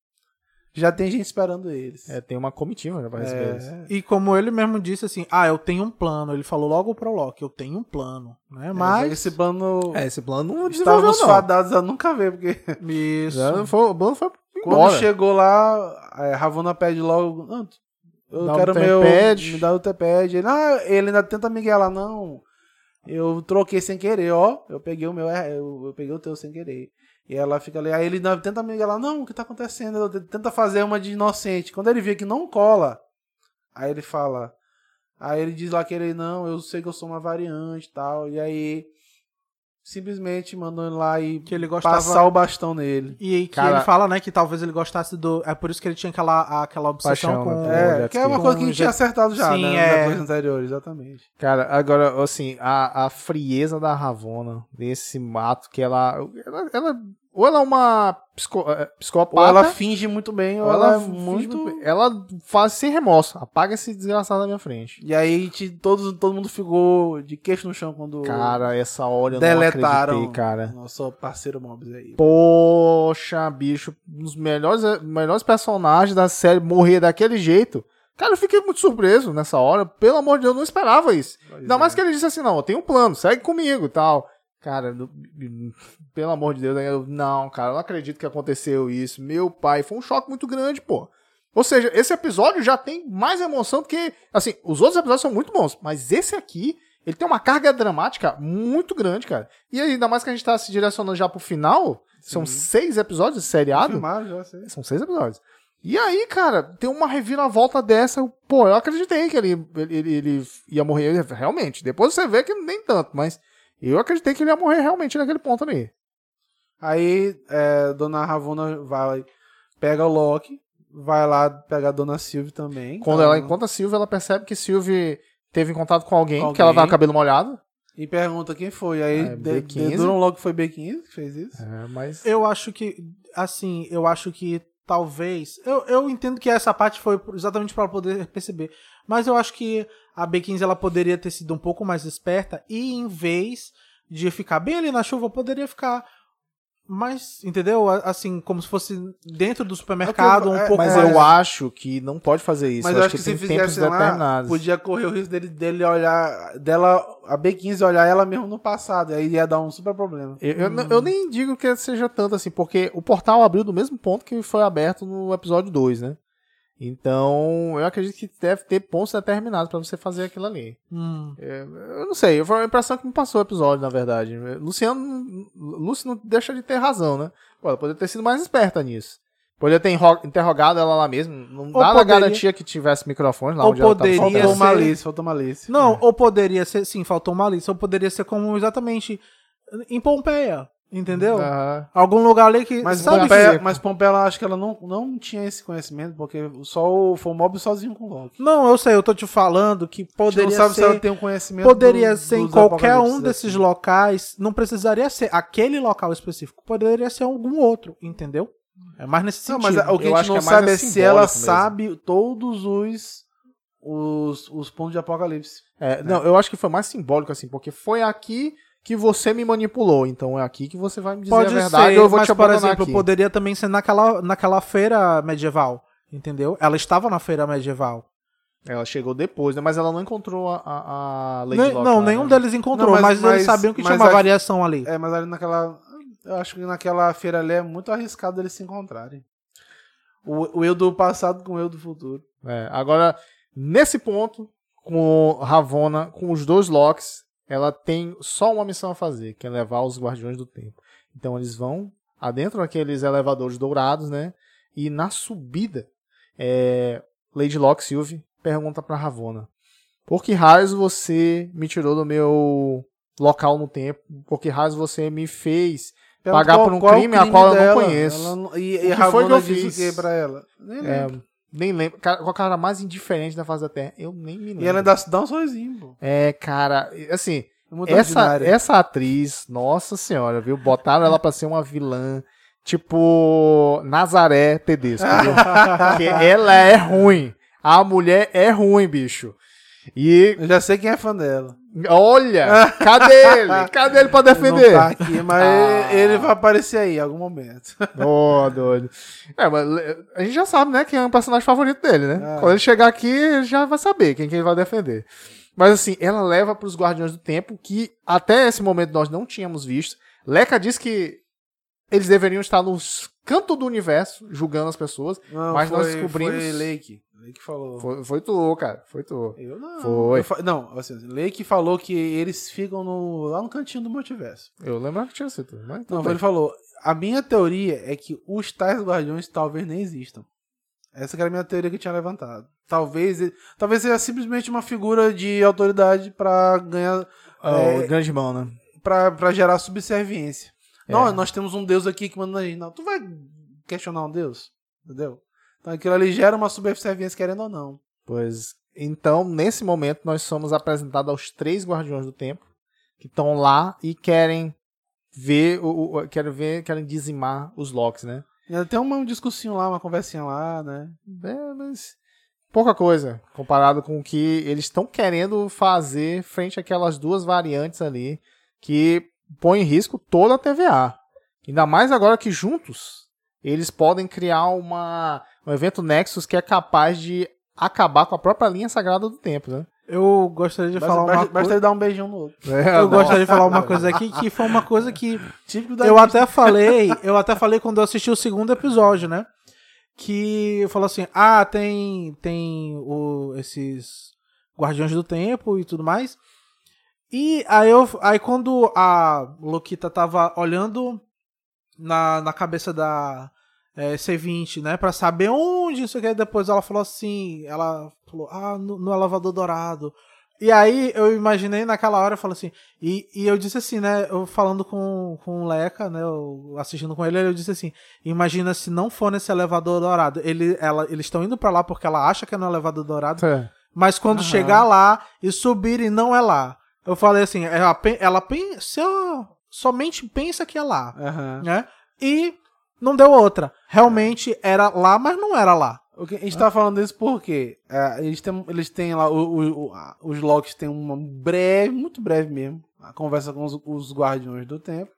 já tem gente esperando eles. É, tem uma comitiva já pra receber eles. É, E como ele mesmo disse assim, ah, eu tenho um plano. Ele falou logo pro Loki, eu tenho um plano, né? mas Mas esse plano É, esse plano não desenvolveu, estávamos não. fadados a nunca ver, porque isso. Já foi, o plano foi quando embora. chegou lá, a Ravonna pede logo, não, eu Dá quero o meu, T-pad. me dá o T-pad. Ele, ah, ele ainda tenta miguelar, não, eu troquei sem querer, ó, eu peguei o meu, eu, eu peguei o teu sem querer. E ela fica ali, aí ele ainda tenta miguelar, não, o que tá acontecendo? Ele tenta fazer uma de inocente. Quando ele vê que não cola, aí ele fala, aí ele diz lá que ele, não, eu sei que eu sou uma variante e tal, e aí simplesmente mandou ele lá e Que ele gostava- passar o bastão nele. E que Cara- ele fala, né, que talvez ele gostasse do... É por isso que ele tinha aquela, aquela obsessão Paixão, com... né? É, que é uma com coisa que a gente jet- tinha acertado já, Sim, né? é. Nas coisas anteriores, exatamente. Cara, agora, assim, a, a frieza da Ravonna nesse mato que ela, ela, ela- ou ela é uma psico, é, psicopata, Ou ela finge muito bem, ou, ou ela, é finge muito... bem. Ela faz sem remorso, apaga esse desgraçado da minha frente. E aí te, todos, todo mundo ficou de queixo no chão quando Cara, essa hora eu deletaram não acreditei, cara. nosso parceiro Mobius aí. Poxa, bicho, um dos melhores, melhores personagens da série morrer daquele jeito. Cara, eu fiquei muito surpreso nessa hora. Pelo amor de Deus, eu não esperava isso. Pois Ainda é. mais que ele disse assim, não, eu tenho um plano, segue comigo e tal. Cara, do- pelo amor de Deus, eu, não, cara, eu não acredito que aconteceu isso. Meu pai, foi um choque muito grande, pô. Ou seja, esse episódio já tem mais emoção do que... Assim, os outros episódios são muito bons, mas esse aqui, ele tem uma carga dramática muito grande, cara. E ainda mais que a gente tá se direcionando já pro final, são seis episódios de seriado. Filmaram, já sei. São seis episódios. E aí, cara, tem uma reviravolta dessa. eu- Pô, eu acreditei que ele, ele, ele- ele ia morrer realmente. Depois você vê que nem tanto, mas eu acreditei que ele ia morrer realmente naquele ponto ali. Aí, é, Dona Ravonna vai, pega o Loki, vai lá pegar a Dona Sylvie também. Quando tá? ela encontra a Sylvie, ela percebe que Sylvie teve em contato com alguém, Com porque ela alguém. tava com o cabelo molhado. E pergunta quem foi. Aí, É, de- B quinze. deduram logo que foi B quinze que fez isso. É, mas... Eu acho que, assim, eu acho que talvez... Eu, eu entendo que essa parte foi exatamente para poder perceber. Mas eu acho que a B quinze ela poderia ter sido um pouco mais esperta e em vez de ficar bem ali na chuva, poderia ficar mais, entendeu? Assim, como se fosse dentro do supermercado, É, um pouco Mas mais... eu acho que não pode fazer isso. Mas eu eu acho que, se tem tempos fizessem lá, determinados. podia correr o risco dele, dele olhar, dela, a B quinze olhar ela mesmo no passado, aí ia dar um super problema. Eu, eu, eu nem digo que seja tanto assim, porque o portal abriu do mesmo ponto que foi aberto no episódio dois, né? Então, eu acredito que deve ter pontos determinados pra você fazer aquilo ali. Hum. É, eu não sei, foi a impressão que me passou o episódio, na verdade. Luciano, Lúcio não deixa de ter razão, né? Pô, ela poderia ter sido mais esperta nisso. Poderia ter enro- interrogado ela lá mesmo. Não Ou dá poderia- garantia que tivesse microfone lá Ou onde ela poderia tava Faltou ser- soltando. malícia, faltou malícia. Não, ou poderia ser, sim, faltou malícia, ou poderia ser como exatamente em Pompeia, entendeu? Aham. Algum lugar ali que... Mas sabe Pompeia, que- mas Pompeia, ela acho que ela não, não tinha esse conhecimento, porque só o, foi o Mobius sozinho com o Loki. Não, eu sei, eu tô te falando que A gente poderia não sabe ser... se ela tem um conhecimento Poderia do- ser em dos qualquer um apocalipses, desses assim. locais, não precisaria ser aquele local específico, poderia ser algum outro, entendeu? É mais nesse Não, sentido. mas o que Eu a acho gente não que é mais sabe é é se ela simbólico mesmo. sabe todos os, os, os pontos de apocalipse. É, não, eu acho que foi mais simbólico, assim, porque foi aqui que você me manipulou, então é aqui que você vai me dizer Pode a verdade, ser, eu vou mas, te por abandonar exemplo, aqui. poderia também ser naquela, naquela feira medieval, entendeu? Ela estava na feira medieval. Ela chegou depois, né? Mas ela não encontrou a, a, a Lady Nem- Locke não, lá, nenhum né? deles encontrou, Não, mas, mas- eles mas- sabiam que tinha mas uma a- variação ali. É, mas ali naquela... Eu acho que naquela feira ali é muito arriscado eles se encontrarem. O, o eu do passado com o eu do futuro. É, agora, nesse ponto, com Ravonna, com os dois Locks, ela tem só uma missão a fazer, que é levar os Guardiões do Tempo. Então eles vão adentro daqueles elevadores dourados, né? E na subida, é, Lady Locke Sylvie pergunta pra Ravonna: por que raios você me tirou do meu local no tempo? Por que raios você me fez Pergunta pagar qual- por um qual é o crime a qual eu dela? não conheço? Ela não- E, O e que a foi que eu Ravonna disse fiz? o que pra ela? Nem É, lembro. nem lembro. Cara, com a cara mais indiferente da face da Terra. Eu nem me lembro. E ela ainda dá um sorrisinho, pô. É, cara, assim, É muito essa, ordinária. essa atriz, nossa senhora, viu? Botaram ela pra ser uma vilã, tipo Nazaré Tedesco, viu? Porque ela é ruim. A mulher é ruim, bicho. E, Eu já sei quem é fã dela. olha, cadê ele? Cadê ele pra defender? Não tá aqui, mas Ah. ele vai aparecer aí em algum momento. Ô, doido. É, mas a gente já sabe, né, quem é o personagem favorito dele, né? É. Quando ele chegar aqui, ele já vai saber quem que ele vai defender. Mas assim, ela leva pros Guardiões do Tempo, que até esse momento nós não tínhamos visto. Leca diz que eles deveriam estar nos cantos do universo, julgando as pessoas. Não, Mas foi, nós descobrimos- Foi Lake. Lake falou. Foi, foi tu, cara. Foi tu. Eu não. Foi. Eu fa- Não, assim, Lake falou que eles ficam no... lá no cantinho do multiverso. Eu lembro que tinha sido tu. Mas tudo Não, bem. ele falou. A minha teoria é que os tais guardiões talvez nem existam. Essa que era a minha teoria que eu tinha levantado. Talvez, ele- talvez seja simplesmente uma figura de autoridade pra ganhar, Ah, é, o grande mão, né? pra, pra gerar subserviência. É. Não, nós temos um deus aqui que manda na gente. Não, tu vai questionar um deus? Entendeu? Então aquilo ali gera uma subserviência, querendo ou não. Pois, então, nesse momento, nós somos apresentados aos três Guardiões do Tempo, que estão lá e querem ver, o, o- querem ver, querem dizimar os Locks, né? E ainda tem uma discussinho lá, uma conversinha lá, né? É, mas pouca coisa, comparado com o que eles estão querendo fazer frente àquelas duas variantes ali, que põem em risco toda a T V A. Ainda mais agora que juntos, eles podem criar uma, um evento Nexus que é capaz de acabar com a própria linha sagrada do tempo, né? Eu gostaria de Basta, falar uma basta, basta coisa. ele dar um beijinho no outro. É, Eu gostaria de falar uma coisa aqui que foi uma coisa que Típico da eu Disney. até falei, eu até falei quando eu assisti o segundo episódio, né? Que eu falo assim: "Ah, tem tem o, esses Guardiões do Tempo e tudo mais". E aí eu aí quando a Lokita tava olhando na, na cabeça da é, C vinte, né, pra saber onde isso aqui, depois ela falou assim, ela falou: "Ah, no, no elevador dourado". E aí eu imaginei naquela hora, eu falo assim, e, e eu disse assim, né, eu falando com, com o Leca, né, eu assistindo com ele, eu disse assim: imagina se não for nesse elevador dourado, ele, ela, eles estão indo pra lá porque ela acha que é no elevador dourado, É. mas quando Aham. chegar lá e subirem, não é lá. Eu falei assim, ela, pe- ela pensa, somente pensa que é lá, Aham. né, e não deu outra. Realmente era lá, mas não era lá. O que- A gente tá falando isso porque é, eles, têm, eles têm lá, o, o- o- a- os Locks têm uma breve, muito breve mesmo, a conversa com os, os Guardiões do Tempo.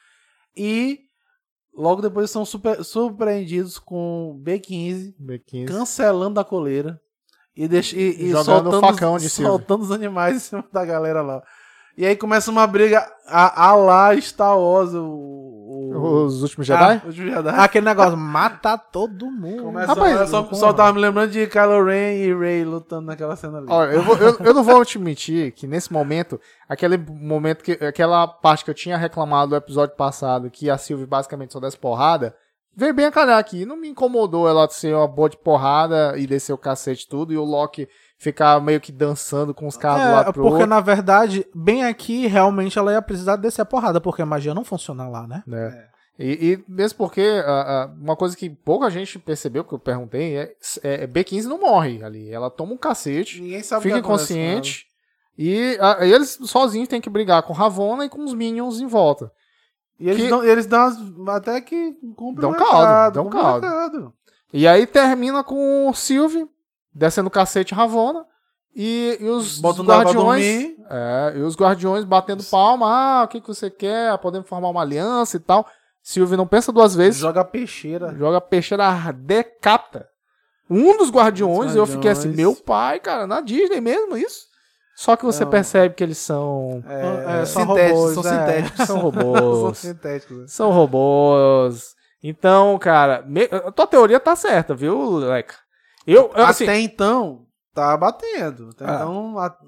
E logo depois eles são super, surpreendidos com B quinze B quinze. cancelando a coleira e, deixa, e, e Jogando soltando, facão os, de Silvio. soltando os animais em cima da galera lá. E aí começa uma briga a, a lá Star Wars, o, o, Os últimos Jedi? o Jedi. Aquele negócio, mata todo mundo. Começa, Rapaz, eu só, como- só tava me lembrando de Kylo Ren e Rey lutando naquela cena ali. Olha, eu, vou- eu, eu não vou te mentir que nesse momento, aquele momento que. Aquela parte que eu tinha reclamado do episódio passado, que a Sylvie basicamente só desse porrada, veio bem a calhar aqui. Não me incomodou ela ser uma boa de porrada e descer o cacete e tudo, e o Loki ficar meio que dançando com os caras do É, lado pro porque outro. na verdade, bem aqui, realmente ela ia precisar descer a porrada, porque a magia não funciona lá, né? Né? E, e mesmo porque ah, ah, uma coisa que pouca gente percebeu, que eu perguntei, é, é B quinze não morre ali. Ela toma um cacete, Ninguém sabe fica o que acontece inconsciente, e ah, eles sozinhos têm que brigar com Ravonna e com os Minions em volta. com ela. E eles, que- dão, eles dão as, até que cumprem Dão o caldo, recado, dão cumprem o caldo. recado. E aí termina com o Sylvie descendo o cacete em Ravonna e, e os, os Botando ela pra guardiões. dormir. É, e os guardiões batendo palma. Ah, o que, que você quer? Podemos formar uma aliança e tal. Sylvie não pensa duas vezes. Joga a peixeira. Joga a peixeira, decapita um dos guardiões, Os e eu fiquei assim, guardiões. meu pai, cara, na Disney mesmo isso? Só que você Não. percebe que eles são É, É, são sintéticos, robôs, são é. sintéticos. são são robôs, sintéticos. né? são robôs. Então, cara, me- a tua teoria tá certa, viu, Leca? Eu, eu, assim, Até então, tá batendo. Até Ah. então, a, a-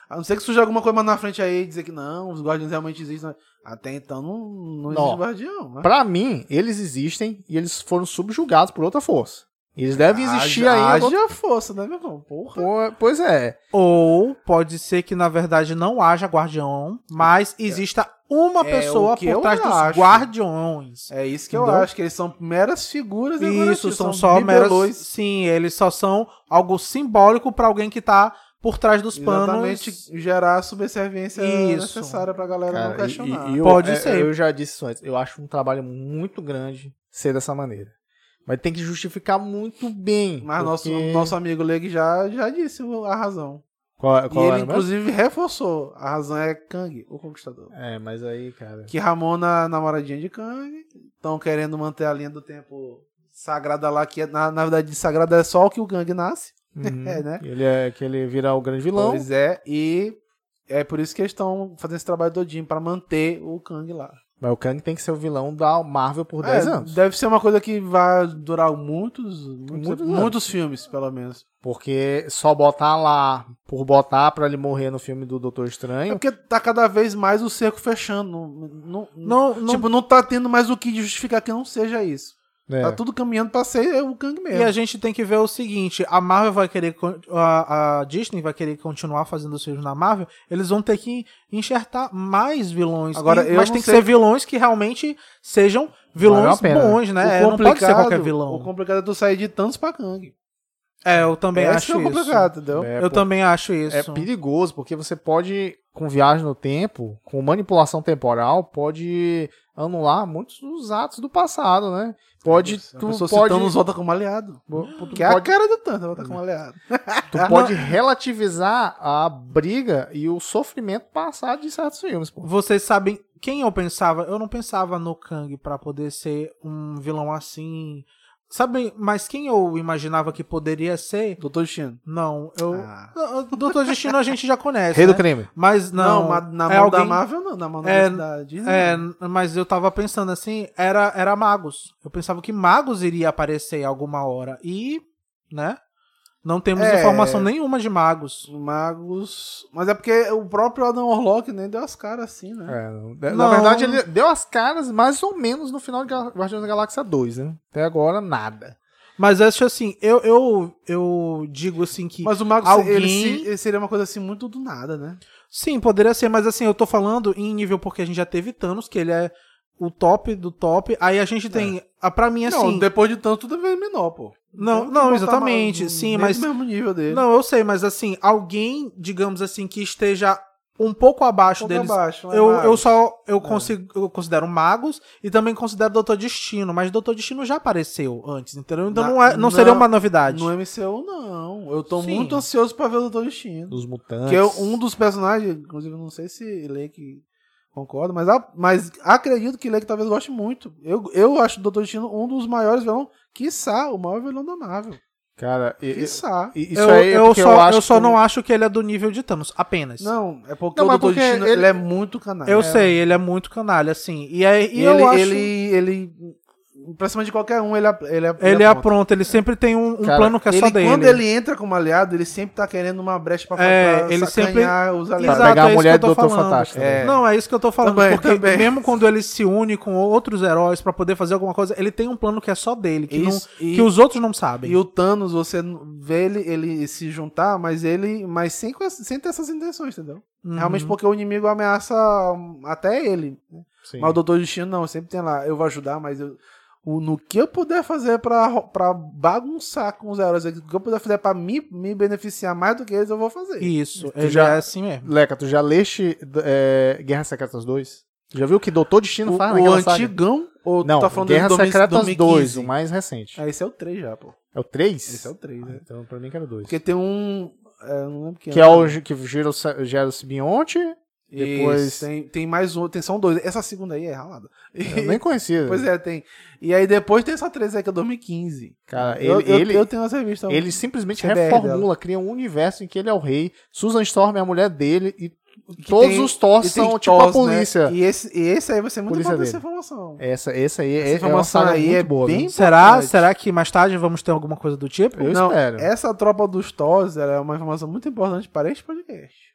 A não ser que surja alguma coisa mais na frente aí e dizer que não, os guardiões realmente existem. Até então não, não existe Não. guardião. Né? Pra mim, eles existem e eles foram subjugados por outra força. Eles devem existir Haja- ainda. Haja força, né, meu irmão? Porra. Pô, Pois é. Ou pode ser que, na verdade, não haja guardião, mas exista uma É pessoa o que por eu trás dos acho. guardiões. É isso que eu Entendeu? acho, que eles são meras figuras Isso, decorativas, são só bibelôs. meras... Sim, eles só são algo simbólico pra alguém que tá por trás dos Exatamente, panos. gerar a subserviência Isso. necessária pra galera não Cara, e- questionar. e eu, Pode é, ser. Eu já disse isso antes. Eu acho um trabalho muito grande ser dessa maneira. Mas tem que justificar muito bem. Mas nosso, porque- nosso amigo Leg já, já disse a razão. Qual, E qual ele, era mesmo? inclusive, reforçou. A razão é Kang, o Conquistador. É, mas aí, cara. Que Ramona, namoradinha de Kang, estão querendo manter a linha do tempo sagrada lá, que é, na, na verdade, de sagrada é só o que o Kang nasce. Uhum. É, né? Ele é que ele vira o grande vilão. Pois é, e é por isso que eles estão fazendo esse trabalho todinho, pra manter o Kang lá. Mas o Kang tem que ser o vilão da Marvel por dez É, anos. Deve ser uma coisa que vai durar muitos, muitos, Muitos muitos, anos. filmes, pelo menos. Porque só botar lá, por botar pra ele morrer no filme do Doutor É Estranho. porque tá cada vez mais o cerco fechando. Não, não, Não, não... Tipo, não tá tendo mais o que justificar que não seja isso. É. Tá tudo caminhando pra ser o Kang mesmo. E a gente tem que ver o seguinte, a Marvel vai querer, con- a, a Disney vai querer continuar fazendo os filmes na Marvel, eles vão ter que enxertar mais vilões. Agora, E- eu mas não tem que sei- ser vilões que realmente sejam Valeu vilões a pena. bons, né? O É, não pode ser qualquer O vilão. complicado é tu sair de Thanos pra Kang. É, eu também Esse acho é o isso. complicado, entendeu? É, Eu pô, também acho isso. É perigoso, porque você pode, com viagem no tempo, com manipulação temporal, pode anular muitos dos atos do passado, né? Pode. A Tu pessoa pode, citando os volta como aliado. tu Que é a pode, cara do Thanos, volta como aliado. tu pode relativizar a briga e o sofrimento passado de certos filmes, pô. Vocês sabem quem eu pensava? Eu não pensava no Kang pra poder ser um vilão assim. Sabe, mas quem eu imaginava que poderia ser? Doutor Destino. Não, eu. Ah. O Doutor Destino a gente já conhece. Rei né? do crime. Mas não. Não, mas na é mão da alguém- Marvel não, na mão da, É, da Disney. É, não. mas eu tava pensando assim, era, era Magos. Eu pensava que Magos iria aparecer alguma hora. E, né? Não temos É. informação nenhuma de Magos. Os magos. Mas é porque o próprio Adam Warlock nem deu as caras assim, né? É, na Não. verdade, ele deu as caras mais ou menos no final de Ga- Guardiões da Galáxia dois, né? Até agora, nada. Mas acho assim, eu, eu, eu digo assim que. Mas o mago Alguém- ele, se- ele seria uma coisa assim muito do nada, né? Sim, poderia ser, mas assim, eu tô falando em nível porque a gente já teve Thanos, que ele é o top do top. Aí a gente tem. A, pra mim, assim. Não, depois de tanto, tudo é menor, pô. Não, Tem que não, botar exatamente, mais- sim, dentro mas- do mesmo nível dele. Não, eu sei, mas assim, alguém, digamos assim, que esteja um pouco abaixo Um pouco deles. abaixo, não é eu, magos. eu só eu, consigo, eu considero magos e também considero Doutor Destino, mas Doutor Destino já apareceu antes, entendeu? Então Na- não, é, não seria não, uma novidade. No M C U, não. Eu tô Sim. muito ansioso pra ver o Doutor Destino. Dos mutantes. Que é um dos personagens, inclusive, eu não sei se Leque concorda, mas, a- mas acredito que Leque talvez goste muito. Eu, eu acho o Doutor Destino um dos maiores vilões, quiçá, o maior vilão da Marvel. Cara, e- e- Quiçá. e- isso eu, aí é eu porque só, eu acho eu só que- não acho que ele é do nível de Thanos, apenas. Não, é porque Não, o mas Doutor porque Destino ele- ele é muito canalha. Eu É. sei, ele é muito canalha, assim. E, aí, e E eu ele, acho... ele, ele, pra cima de qualquer um, ele, ele, ele, Ele apronta. apronta, ele sempre tem um, um Cara, plano que é Ele, só dele. quando ele entra como aliado, ele sempre tá querendo uma brecha pra, É, pra ele sacanear os Pra aliados. Exato, pegar a é isso mulher que eu do tô Doutor falando. Fantástico. É. Não, é isso que eu tô falando, Também, porque também. mesmo quando ele se une com outros heróis pra poder fazer alguma coisa, ele tem um plano que é só dele, que, Isso, não, e- que os outros não sabem. E o Thanos, você vê ele, ele se juntar, mas ele. Mas sem, com essa- sem ter essas intenções, entendeu? Uhum. Realmente porque o inimigo ameaça hum, até ele. Né? Sim. Mas o Doutor Destino não, sempre tem lá, eu vou ajudar, mas eu, o, no que eu puder fazer pra, ro- pra bagunçar com os heróis, o que eu puder fazer pra me, me beneficiar mais do que eles, eu vou fazer. Isso, Tu ele já- é assim mesmo. Leca, tu já leste é, Guerras Secretas dois? Tu já viu o que Doutor Destino O, faz o naquela saga? antigão, ou tu Não, tá falando Guerras do dois mil- Secretas dois mil e dois, quinze? o mais recente. Ah, esse é o três já, pô. É o três? Esse é o três, né? Então pra mim que era o dois. Porque tem um. É, eu não lembro quem Que é o que gira o, gera o simbionte. Depois- Isso, tem, tem mais um, tem só um dois. Essa segunda aí é ralada. Eu nem conhecia. Pois é, tem. E aí depois tem essa três aí que é dois mil e quinze. Cara, eu, ele, eu, ele, eu tenho essa revista. ele simplesmente C B R reformula, cria um universo em que ele é o rei, Susan Storm é a mulher dele e que todos tem- os Thors e tem são tipo a Thors, né? polícia. E, esse, e esse aí vai ser muito Polícia importante essa dele. informação. Essa, essa aí Essa é, é uma informação saga aí muito é boa. bem viu? Será, importante. será que mais tarde vamos ter alguma coisa do tipo? Eu Não, espero. essa tropa dos Thors ela é uma informação muito importante para este podcast.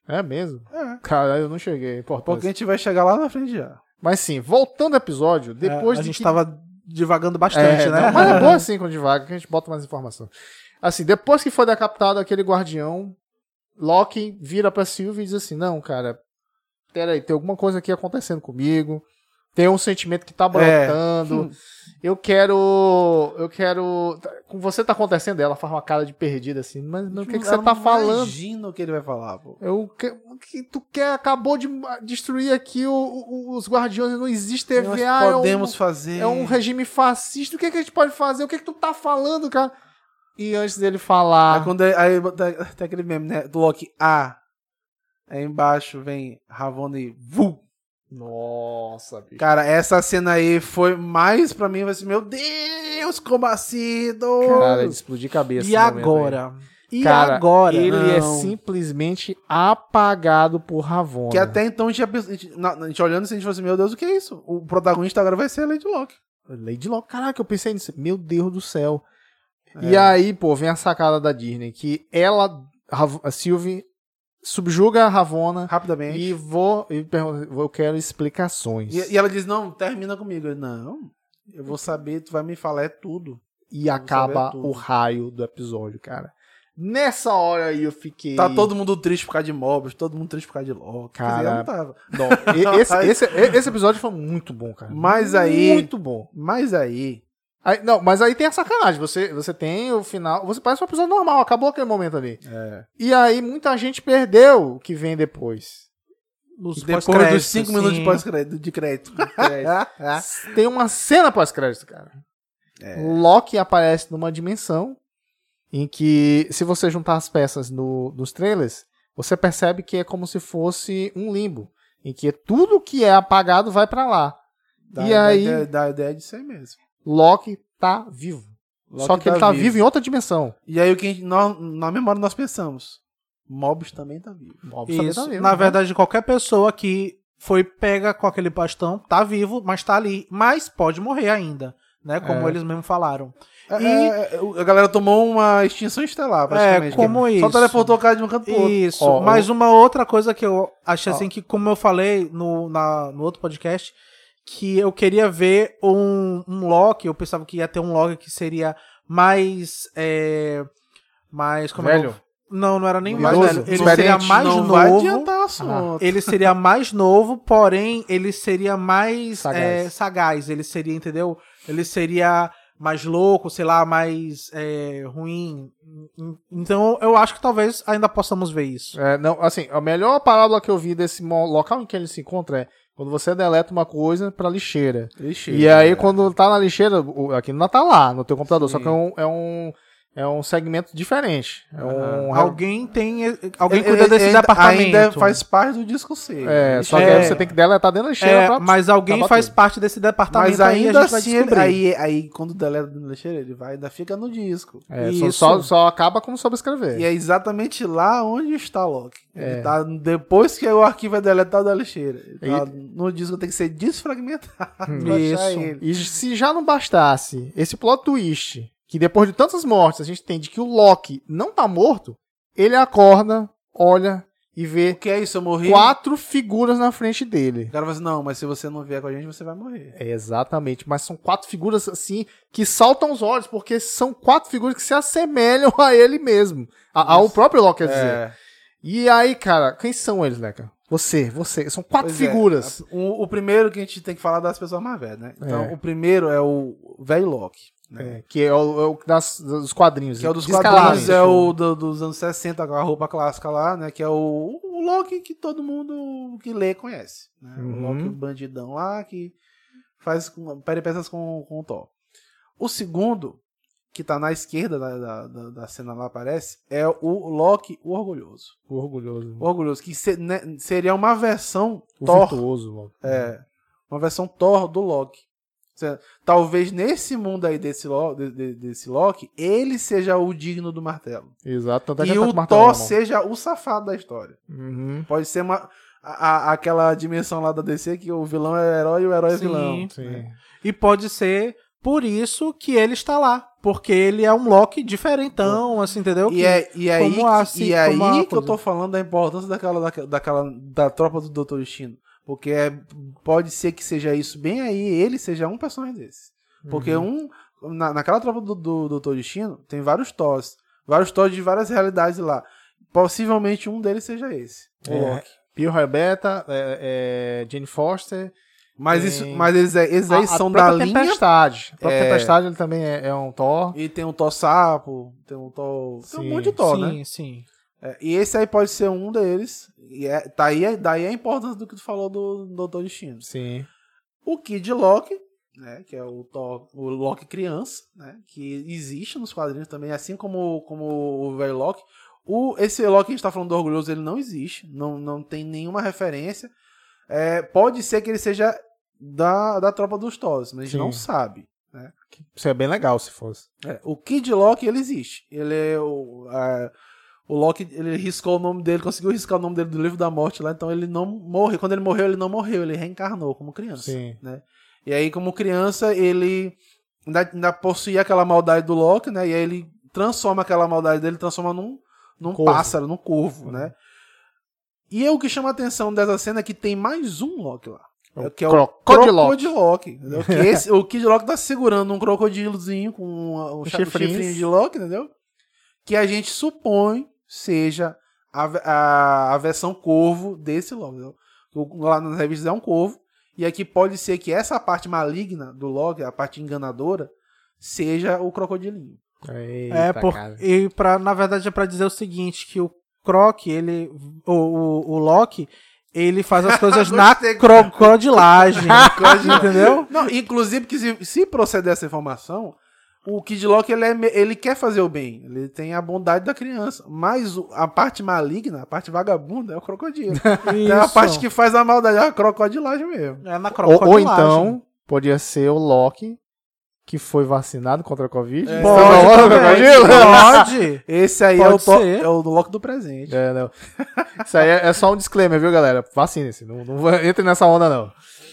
É mesmo? É. Cara, eu não cheguei. Porque a Importante. gente vai chegar lá na frente já. Mas sim, voltando ao episódio, depois É, a de gente que... tava divagando bastante, é, né? não, mas é bom assim quando devagar, que a gente bota mais informação. Assim, depois que foi decapitado aquele guardião, Loki vira pra Sylvie e diz assim, não, cara, peraí, tem alguma coisa aqui acontecendo comigo, tem um sentimento que tá brotando, é. eu quero, eu quero, com você tá acontecendo, ela faz uma cara de perdida assim, mas o que, que você tá falando? Imagina o que ele vai falar, pô. Eu, que, que tu quer, acabou de destruir aqui o, o, os guardiões, não existe T V A, Nós podemos é um, fazer... é um regime fascista, o que, que a gente pode fazer? O que, que tu tá falando, cara? E antes dele falar... Aí, quando, aí tem aquele meme, né, do Loki, A, aí embaixo vem Ravonna e Vu. Nossa, bicho. Cara, essa cena aí foi mais pra mim, vai ser, meu Deus, como assim, Deus? Cara, de explodir cabeça. E agora? E Cara, agora? ele Não. é simplesmente apagado por Ravonna. Que até então a gente, ia, a gente, na- a gente olhando assim, a gente falou assim, meu Deus, o que é isso? O protagonista agora vai ser a Lady Locke. Lady Locke. Caraca, eu pensei nisso. Meu Deus do céu. É. E aí, pô, vem a sacada da Disney, que ela, Rav- a Sylvie, subjuga a Ravonna Rapidamente. e vou, e pergunta, eu quero explicações. E, e ela diz, não, termina comigo. Eu, não, eu vou saber, tu vai me falar é tudo. E acaba saber tudo. o raio do episódio, cara. Nessa hora aí eu fiquei... Tá todo mundo triste por causa de Mobius, todo mundo triste por causa de Loki. Quer dizer, Cara, eu não tava. Não, e- esse, esse, esse episódio foi muito bom, cara. Mas aí- Muito bom. Mas aí, Aí- não, mas aí tem a sacanagem. Você, você tem o final. Você parece um episódio normal, acabou aquele momento ali. é, E aí muita gente perdeu o que vem depois. Os depois pós-créditos, dos cinco sim. minutos de pós-crédito, de crédito. Tem uma cena pós-crédito, cara. É. Loki aparece numa dimensão em que, se você juntar as peças no, nos trailers, você percebe que é como se fosse um limbo, em que tudo que é apagado vai pra lá. Dá, E dá, aí- Dá, dá a ideia de ser mesmo. Loki tá vivo. Loki Só que ele tá vivo em outra dimensão. E aí o que a gente, nós, na memória nós pensamos, Mobius também tá vivo. Óbvio, também Isso. tá vivo, Na né? verdade, qualquer pessoa que foi pega com aquele bastão tá vivo, mas tá ali. Mas pode morrer ainda, né? Como É. eles mesmo falaram. É, E- é, é, a galera tomou uma extinção estelar, praticamente. É, como que isso. Só teleportou o cara de um canto pro outro. Isso. Ó, Mas uma outra coisa que eu achei Ó. assim, que como eu falei no, na, no outro podcast, que eu queria ver um, um Loki, eu pensava que ia ter um Loki que seria mais... É, mais como Velho? É, que- não, não era nem Idoso? mais velho. Ele Experiente? seria mais não novo. vai adiantar o assunto. Ele seria mais novo, porém, ele seria mais Sagaz. é, sagaz. Ele seria, entendeu? Ele seria mais louco, sei lá, mais é, ruim. Então, eu acho que talvez ainda possamos ver isso. É, não, assim, a melhor parábola que eu vi desse mo- local em que ele se encontra é quando você deleta uma coisa pra lixeira. Ixi, E aí, é. quando tá na lixeira, o- aquilo não tá lá no teu computador, Sim. só que é um, é um, é um segmento diferente. É um, Alguém tem. Alguém Ele- cuida ele desse ainda, departamento. Ainda faz parte do disco C. É, só que É. aí você tem que deletar dentro da lixeira É, pra... mas alguém acabar faz tudo. parte desse departamento Mas aí, ainda a gente vai assim, ele- descobrir. aí, aí quando deleta da lixeira, ele vai, ainda fica no disco. É, só, Isso. só, só acaba como sobrescrever. E é exatamente lá onde está Loki. Ele É. tá depois que o arquivo é deletado da lixeira. Ele tá E- no disco, tem que ser desfragmentado pra achar Isso. ele. E se já não bastasse esse plot twist, que depois de tantas mortes a gente entende que o Loki não tá morto, ele acorda, olha e O vê que é isso? Eu morri? quatro figuras na frente dele. O cara fala assim, não, mas se você não vier com a gente, você vai morrer. É, exatamente, mas são quatro figuras assim que saltam os olhos, porque são quatro figuras que se assemelham a ele mesmo. A- ao Isso. próprio Loki, quer dizer. É. E aí, cara, quem são eles, Leca? Você, você. São quatro Pois é. figuras. O, o primeiro que a gente tem que falar das pessoas mais velhas, né? Então, É. o primeiro é o velho Loki. Né? É, que é o, é o das, dos quadrinhos. Que é o dos descalados. quadrinhos, é o do- dos anos sessenta, com a roupa clássica lá, né? Que é o, o Loki que todo mundo que lê conhece. Né? Uhum. O Loki bandidão lá que faz com- peripécias com, com o Thor. O segundo, que tá na esquerda da, da, da- da cena lá, aparece, é o Loki, o Orgulhoso. O orgulhoso. O Orgulhoso, que se- né, seria uma versão O Thor. virtuoso, Loki. É, uma versão Thor do Loki. Se- Talvez nesse mundo aí desse, Lo- de- de- desse Loki, ele seja o digno do martelo. Exato. Tanto é que E ele tá com o martelo na Thor mão. seja o safado da história. Uhum. Pode ser uma, a- a- aquela dimensão lá da D C que o vilão é herói e o herói é Sim. vilão. Sim. E pode ser Por isso que ele está lá. Porque ele é um Loki diferentão, assim, entendeu? E, Que- é, e aí, como a- assim, e aí como a que eu coisa. tô falando da importância daquela, daquela, daquela da tropa do doutor Destino. Porque é, pode ser que seja isso bem aí, ele seja um personagem desse. Porque um, na, naquela tropa do, do doutor Destino, tem vários Thors. Vários Thors de várias realidades lá. Possivelmente um deles seja esse. O É, Loki. Pio Rebeta, é, é, Jane Foster. Mas, tem- isso, mas eles, eles aí a, são a da própria linha. Tempestade. A própria É. Tempestade ele também é, é um Thor. E tem um Thor Sapo, tem um Thor. Tem um Sim. monte de Thor, né? Sim, sim. É, e esse aí pode ser um deles. E é, tá aí, daí a importância do que tu falou do doutor Destino. Sim. O Kid Loki, né, que é o, Thor, o Loki criança, né, que existe nos quadrinhos também, assim como, como o velho Loki. O, esse Loki que a gente tá falando do Orgulhoso, ele não existe, não, não tem nenhuma referência. É, pode ser que ele seja da, da tropa dos Thors, mas a gente Sim. não sabe. Né? Isso é bem legal se fosse. É, o Kid Loki, ele existe. Ele é o... é, o Loki, ele riscou o nome dele, conseguiu riscar o nome dele do livro da morte lá, então ele não morreu. Quando ele morreu, ele não morreu, ele reencarnou como criança. Sim. Né? E aí, como criança, ele ainda, ainda possuía aquela maldade do Loki, né? E aí ele transforma aquela maldade dele, transforma num, num Corvo. pássaro, num corvo, né? E é o que chama a atenção dessa cena é que tem mais um Loki lá. É o que é o Crocodilock. Crocodilock. Entendeu? Que esse, o Kid Loki tá segurando um crocodilozinho com um, um cha- um chifrinhos. chifrinho de Loki, entendeu? Que a gente supõe seja a, a, a versão corvo desse Loki. Entendeu? O- Lá nas revistas é um corvo. E aqui pode ser que essa parte maligna do Loki, a parte enganadora, seja o crocodilinho. Eita, É, por, cara. e pra, na verdade é pra dizer o seguinte, que o Croc, ele, o, o, o Loki, ele faz as coisas na Gostei. crocodilagem, entendeu? Não, inclusive, que se, se proceder essa informação, o Kid Loki, ele, é me- ele quer fazer o bem. Ele tem a bondade da criança. Mas o- a parte maligna, a parte vagabunda, é o crocodilo. É a Isso. parte que faz a maldade, é a crocodilagem mesmo. É na Ou, crocodilagem. ou então, podia ser o Loki que foi vacinado contra a Covid. É. Então, Pode, não, também, crocodilo? pode. Esse aí é Pode o, to- ser. é o do Loki do presente. É, não. Isso aí é, é só um disclaimer, viu, galera? Vacine-se. Não, não vai- entre nessa onda, não.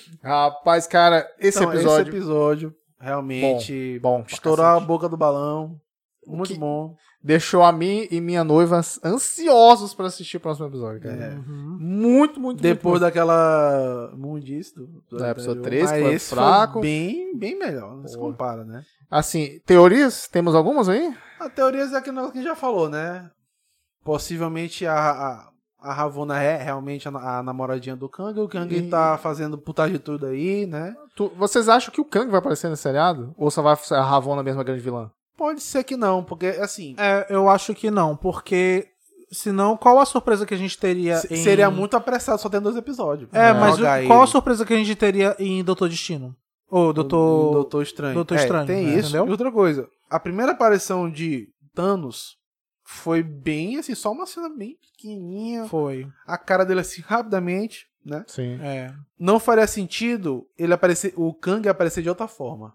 Rapaz, cara, esse Então, episódio... esse episódio realmente Bom, bom pra estourou a cacete. boca do balão. Muito que- bom. deixou a mim e minha noiva ansiosos pra assistir o próximo episódio, cara. É. Uhum. Muito, muito, Depois muito. daquela mundice do, do Da episódio anterior, três, que mas foi esse fraco. Foi bem, bem melhor, não se Porra. compara, né? Assim, teorias? Temos algumas aí? A teoria é que nós que já falou, né? Possivelmente a, a, a Ravonna é realmente a, a namoradinha do Kang, o Kang E- tá fazendo putagem de tudo aí, né? Tu- vocês acham que o Kang vai aparecer nesse seriado? Ou só vai ser a Ravonna mesmo a grande vilã? Pode ser que não, porque assim, É, eu acho que não, porque senão qual a surpresa que a gente teria se- em... seria muito apressado só tendo dois episódios. É, É, mas o- Jogar qual a ele. surpresa que a gente teria em Doutor Destino? Ou Doutor... Doutor Estranho. Doutor É, Estranho, tem né? isso. Entendeu? E outra coisa, a primeira aparição de Thanos foi bem assim, só uma cena bem pequenininha, Foi, a cara dele assim rapidamente, né? Sim. é. Não faria sentido ele aparecer, o Kang aparecer de outra forma.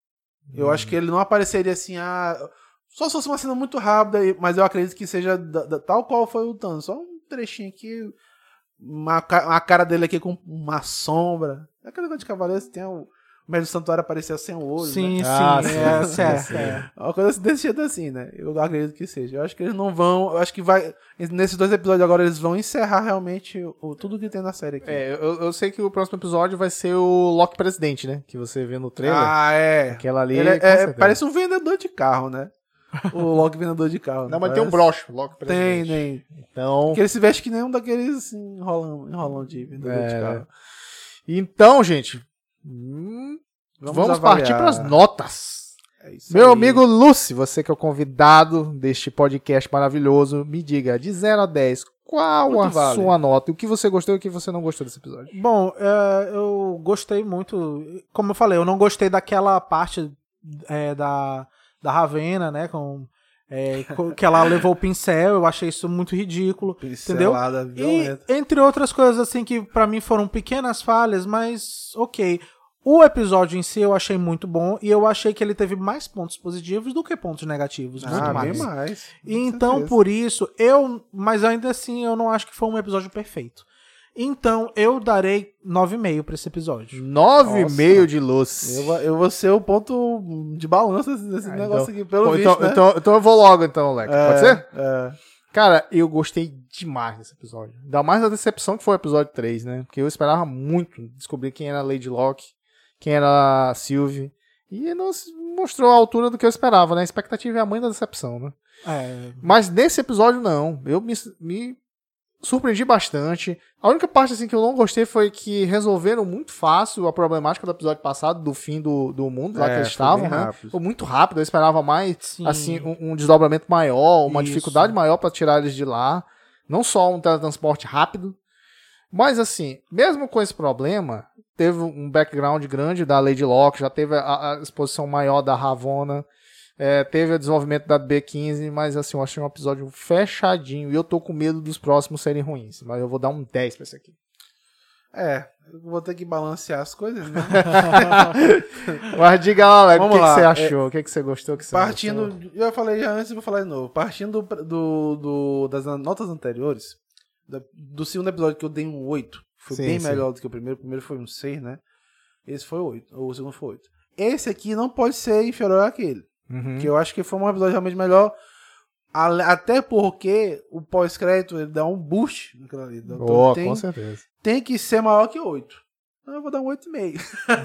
Eu acho que ele não apareceria assim, ah, só se fosse uma cena muito rápida, e- mas eu acredito que seja da- da- tal qual foi o Thanos, só um trechinho aqui, uma, ca- uma cara dele aqui com uma sombra. Aquele negócio de cavaleiro, tem o o mestre do santuário aparecer sem o olho, Sim, né? Ah, sim, sim, é, sim, certo, sim. é. Uma coisa desse jeito assim, né? Eu acredito que seja. Eu acho que eles não vão. Eu acho que vai. Nesses dois episódios agora eles vão encerrar realmente o, tudo que tem na série aqui. É, eu, eu sei que o próximo episódio vai ser o Loki presidente, né? Que você vê no trailer. Ah, é. Aquela ali. Ele é- com é- certeza. parece um vendedor de carro, né? O Loki vendedor de carro. Não, mas tem um parece? broche, o Loki Tem, presidente. tem. Então, Porque ele se veste que nem um daqueles assim, enrolão, enrolão de vendedor É, de carro. então, gente, hum, vamos, avaliar. partir para as notas. É isso Meu aí. amigo Lucy, você que é o convidado deste podcast maravilhoso, me diga, de zero a dez, qual Quanto a vale? sua nota? O que você gostou e o que você não gostou desse episódio? Bom, é, eu gostei muito. Como eu falei, eu não gostei daquela parte é, da, da Ravena, né? Com, é, co- que ela levou o pincel. Eu achei isso muito ridículo. Entendeu? Pincelada E, violenta. entre outras coisas, assim, que pra mim foram pequenas falhas, mas ok. O episódio em si eu achei muito bom e eu achei que ele teve mais pontos positivos do que pontos negativos. muito Ah, mais. bem mais. E Com então, certeza. por isso, eu. Mas ainda assim, eu não acho que foi um episódio perfeito. Então, eu darei nove vírgula cinco pra esse episódio. nove Nossa. vírgula cinco de luz. Eu, vou- eu vou ser o ponto de balança desse, desse Ah, negócio então- aqui, pelo Pô, visto, então, né? então, então eu vou logo, então, Leque. É, Pode ser? É. Cara, eu gostei demais desse episódio. Ainda mais da decepção que foi o episódio três, né? Porque eu esperava muito descobrir quem era a Lady Locke, quem era a Sylvie. E não se mostrou a altura do que eu esperava, né? A expectativa é a mãe da decepção, né? É. Mas nesse episódio, não. Eu me, me surpreendi bastante. A única parte assim, que eu não gostei foi que resolveram muito fácil a problemática do episódio passado, do fim do, do mundo lá É, que eles foi estavam, bem né? rápido. Foi muito rápido, eu esperava mais Sim. assim um, um desdobramento maior, uma Isso. dificuldade maior pra tirar eles de lá. Não só um teletransporte rápido. Mas assim, mesmo com esse problema, teve um background grande da Lady Locke, já teve a, a exposição maior da Ravonna. É, teve o desenvolvimento da B quinze, mas assim, eu achei um episódio fechadinho e eu tô com medo dos próximos serem ruins, mas eu vou dar um dez pra esse aqui. É, eu vou ter que balancear as coisas, né? Mas diga lá, Alex, o Vamos que, que lá, você é, achou, o que, que você gostou, o que você não Partindo, gostou? eu falei já antes e vou falar de novo. Partindo do, do, do- das notas anteriores, da- do segundo episódio que eu dei um oito, foi Sim, bem sim. melhor do que o primeiro. O primeiro foi um seis, né? Esse foi oito, ou o segundo foi oito. Esse aqui não pode ser inferior àquele, Uhum. que eu acho que foi um episódio realmente melhor, ale- até porque o pós-crédito ele dá um boost naquilo ali. Então Boa, tem, com certeza. tem que ser maior que oito. Então eu vou dar um oito vírgula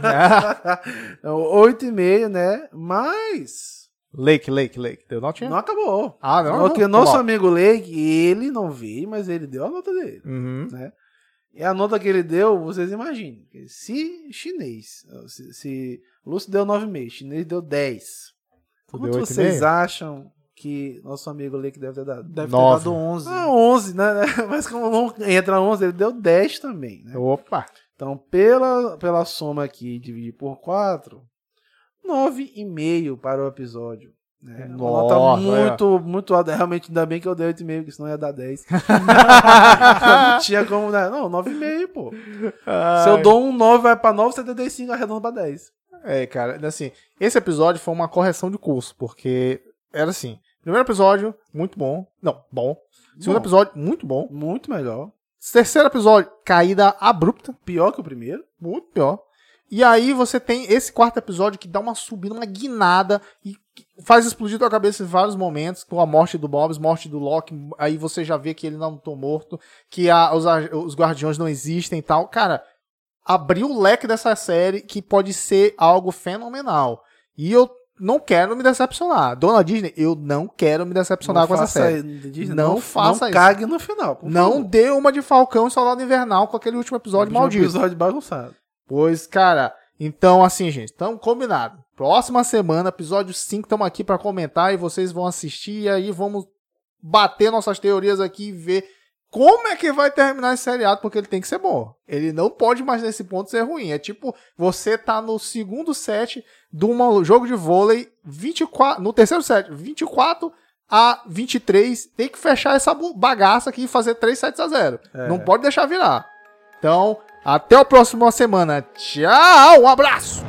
cinco. oito vírgula cinco, né? Mas Lake, Lake, Lake, deu notinha? não acabou. Ah, não, Porque não. nosso Bom. amigo Lake, ele não veio, mas ele deu a nota dele. Uhum. Né? E a nota que ele deu, vocês imaginem. Se chinês, se, se Lúcio deu nove vírgula cinco, chinês deu dez. Tu Quanto deu oito vocês vírgula cinco? acham que nosso amigo Lake deve ter dado? Deve Nove. ter dado onze. Ah, onze, né? Mas como não entra onze, ele deu dez também, né? Opa! Então, pela, pela soma aqui, dividir por quatro, nove vírgula cinco para o episódio. Né? Uma Nossa, nota muito, muito alta. Realmente, ainda bem que eu dei oito vírgula cinco, porque senão ia dar dez. Não tinha como, né? Não, nove vírgula cinco, pô. Se eu dou um nove, vai pra nove vírgula setenta e cinco, arredondo pra dez. É, cara, assim, esse episódio foi uma correção de curso, porque era assim, primeiro episódio, muito bom, não, bom, segundo Bom. episódio, muito bom, Muito melhor. terceiro episódio, caída abrupta, Pior que o primeiro. muito pior, e aí você tem esse quarto episódio que dá uma subida, uma guinada, e faz explodir tua cabeça em vários momentos, com a morte do Bobbs, morte do Loki, aí você já vê que ele não tá morto, que a, os, os guardiões não existem e tal, cara, abriu o leque dessa série que pode ser algo fenomenal. E eu não quero me decepcionar. Dona Disney, eu não quero me decepcionar Não com essa faça série. isso, Disney, Não não faça não isso. cague no final. por Não favor. dê uma de Falcão e Soldado Invernal com aquele último episódio Um maldito. episódio bagunçado. Pois, cara, então assim, gente, estamos combinado. Próxima semana, episódio cinco, estamos aqui para comentar e vocês vão assistir e aí vamos bater nossas teorias aqui e ver como é que vai terminar esse seriado, porque ele tem que ser bom. Ele não pode mais nesse ponto ser ruim. É tipo, você tá no segundo set de um jogo de vôlei, vinte e quatro, no terceiro set, vinte e quatro a vinte e três, tem que fechar essa bagaça aqui e fazer três sets a zero. É. Não pode deixar virar. Então, até a próxima semana. Tchau, um abraço!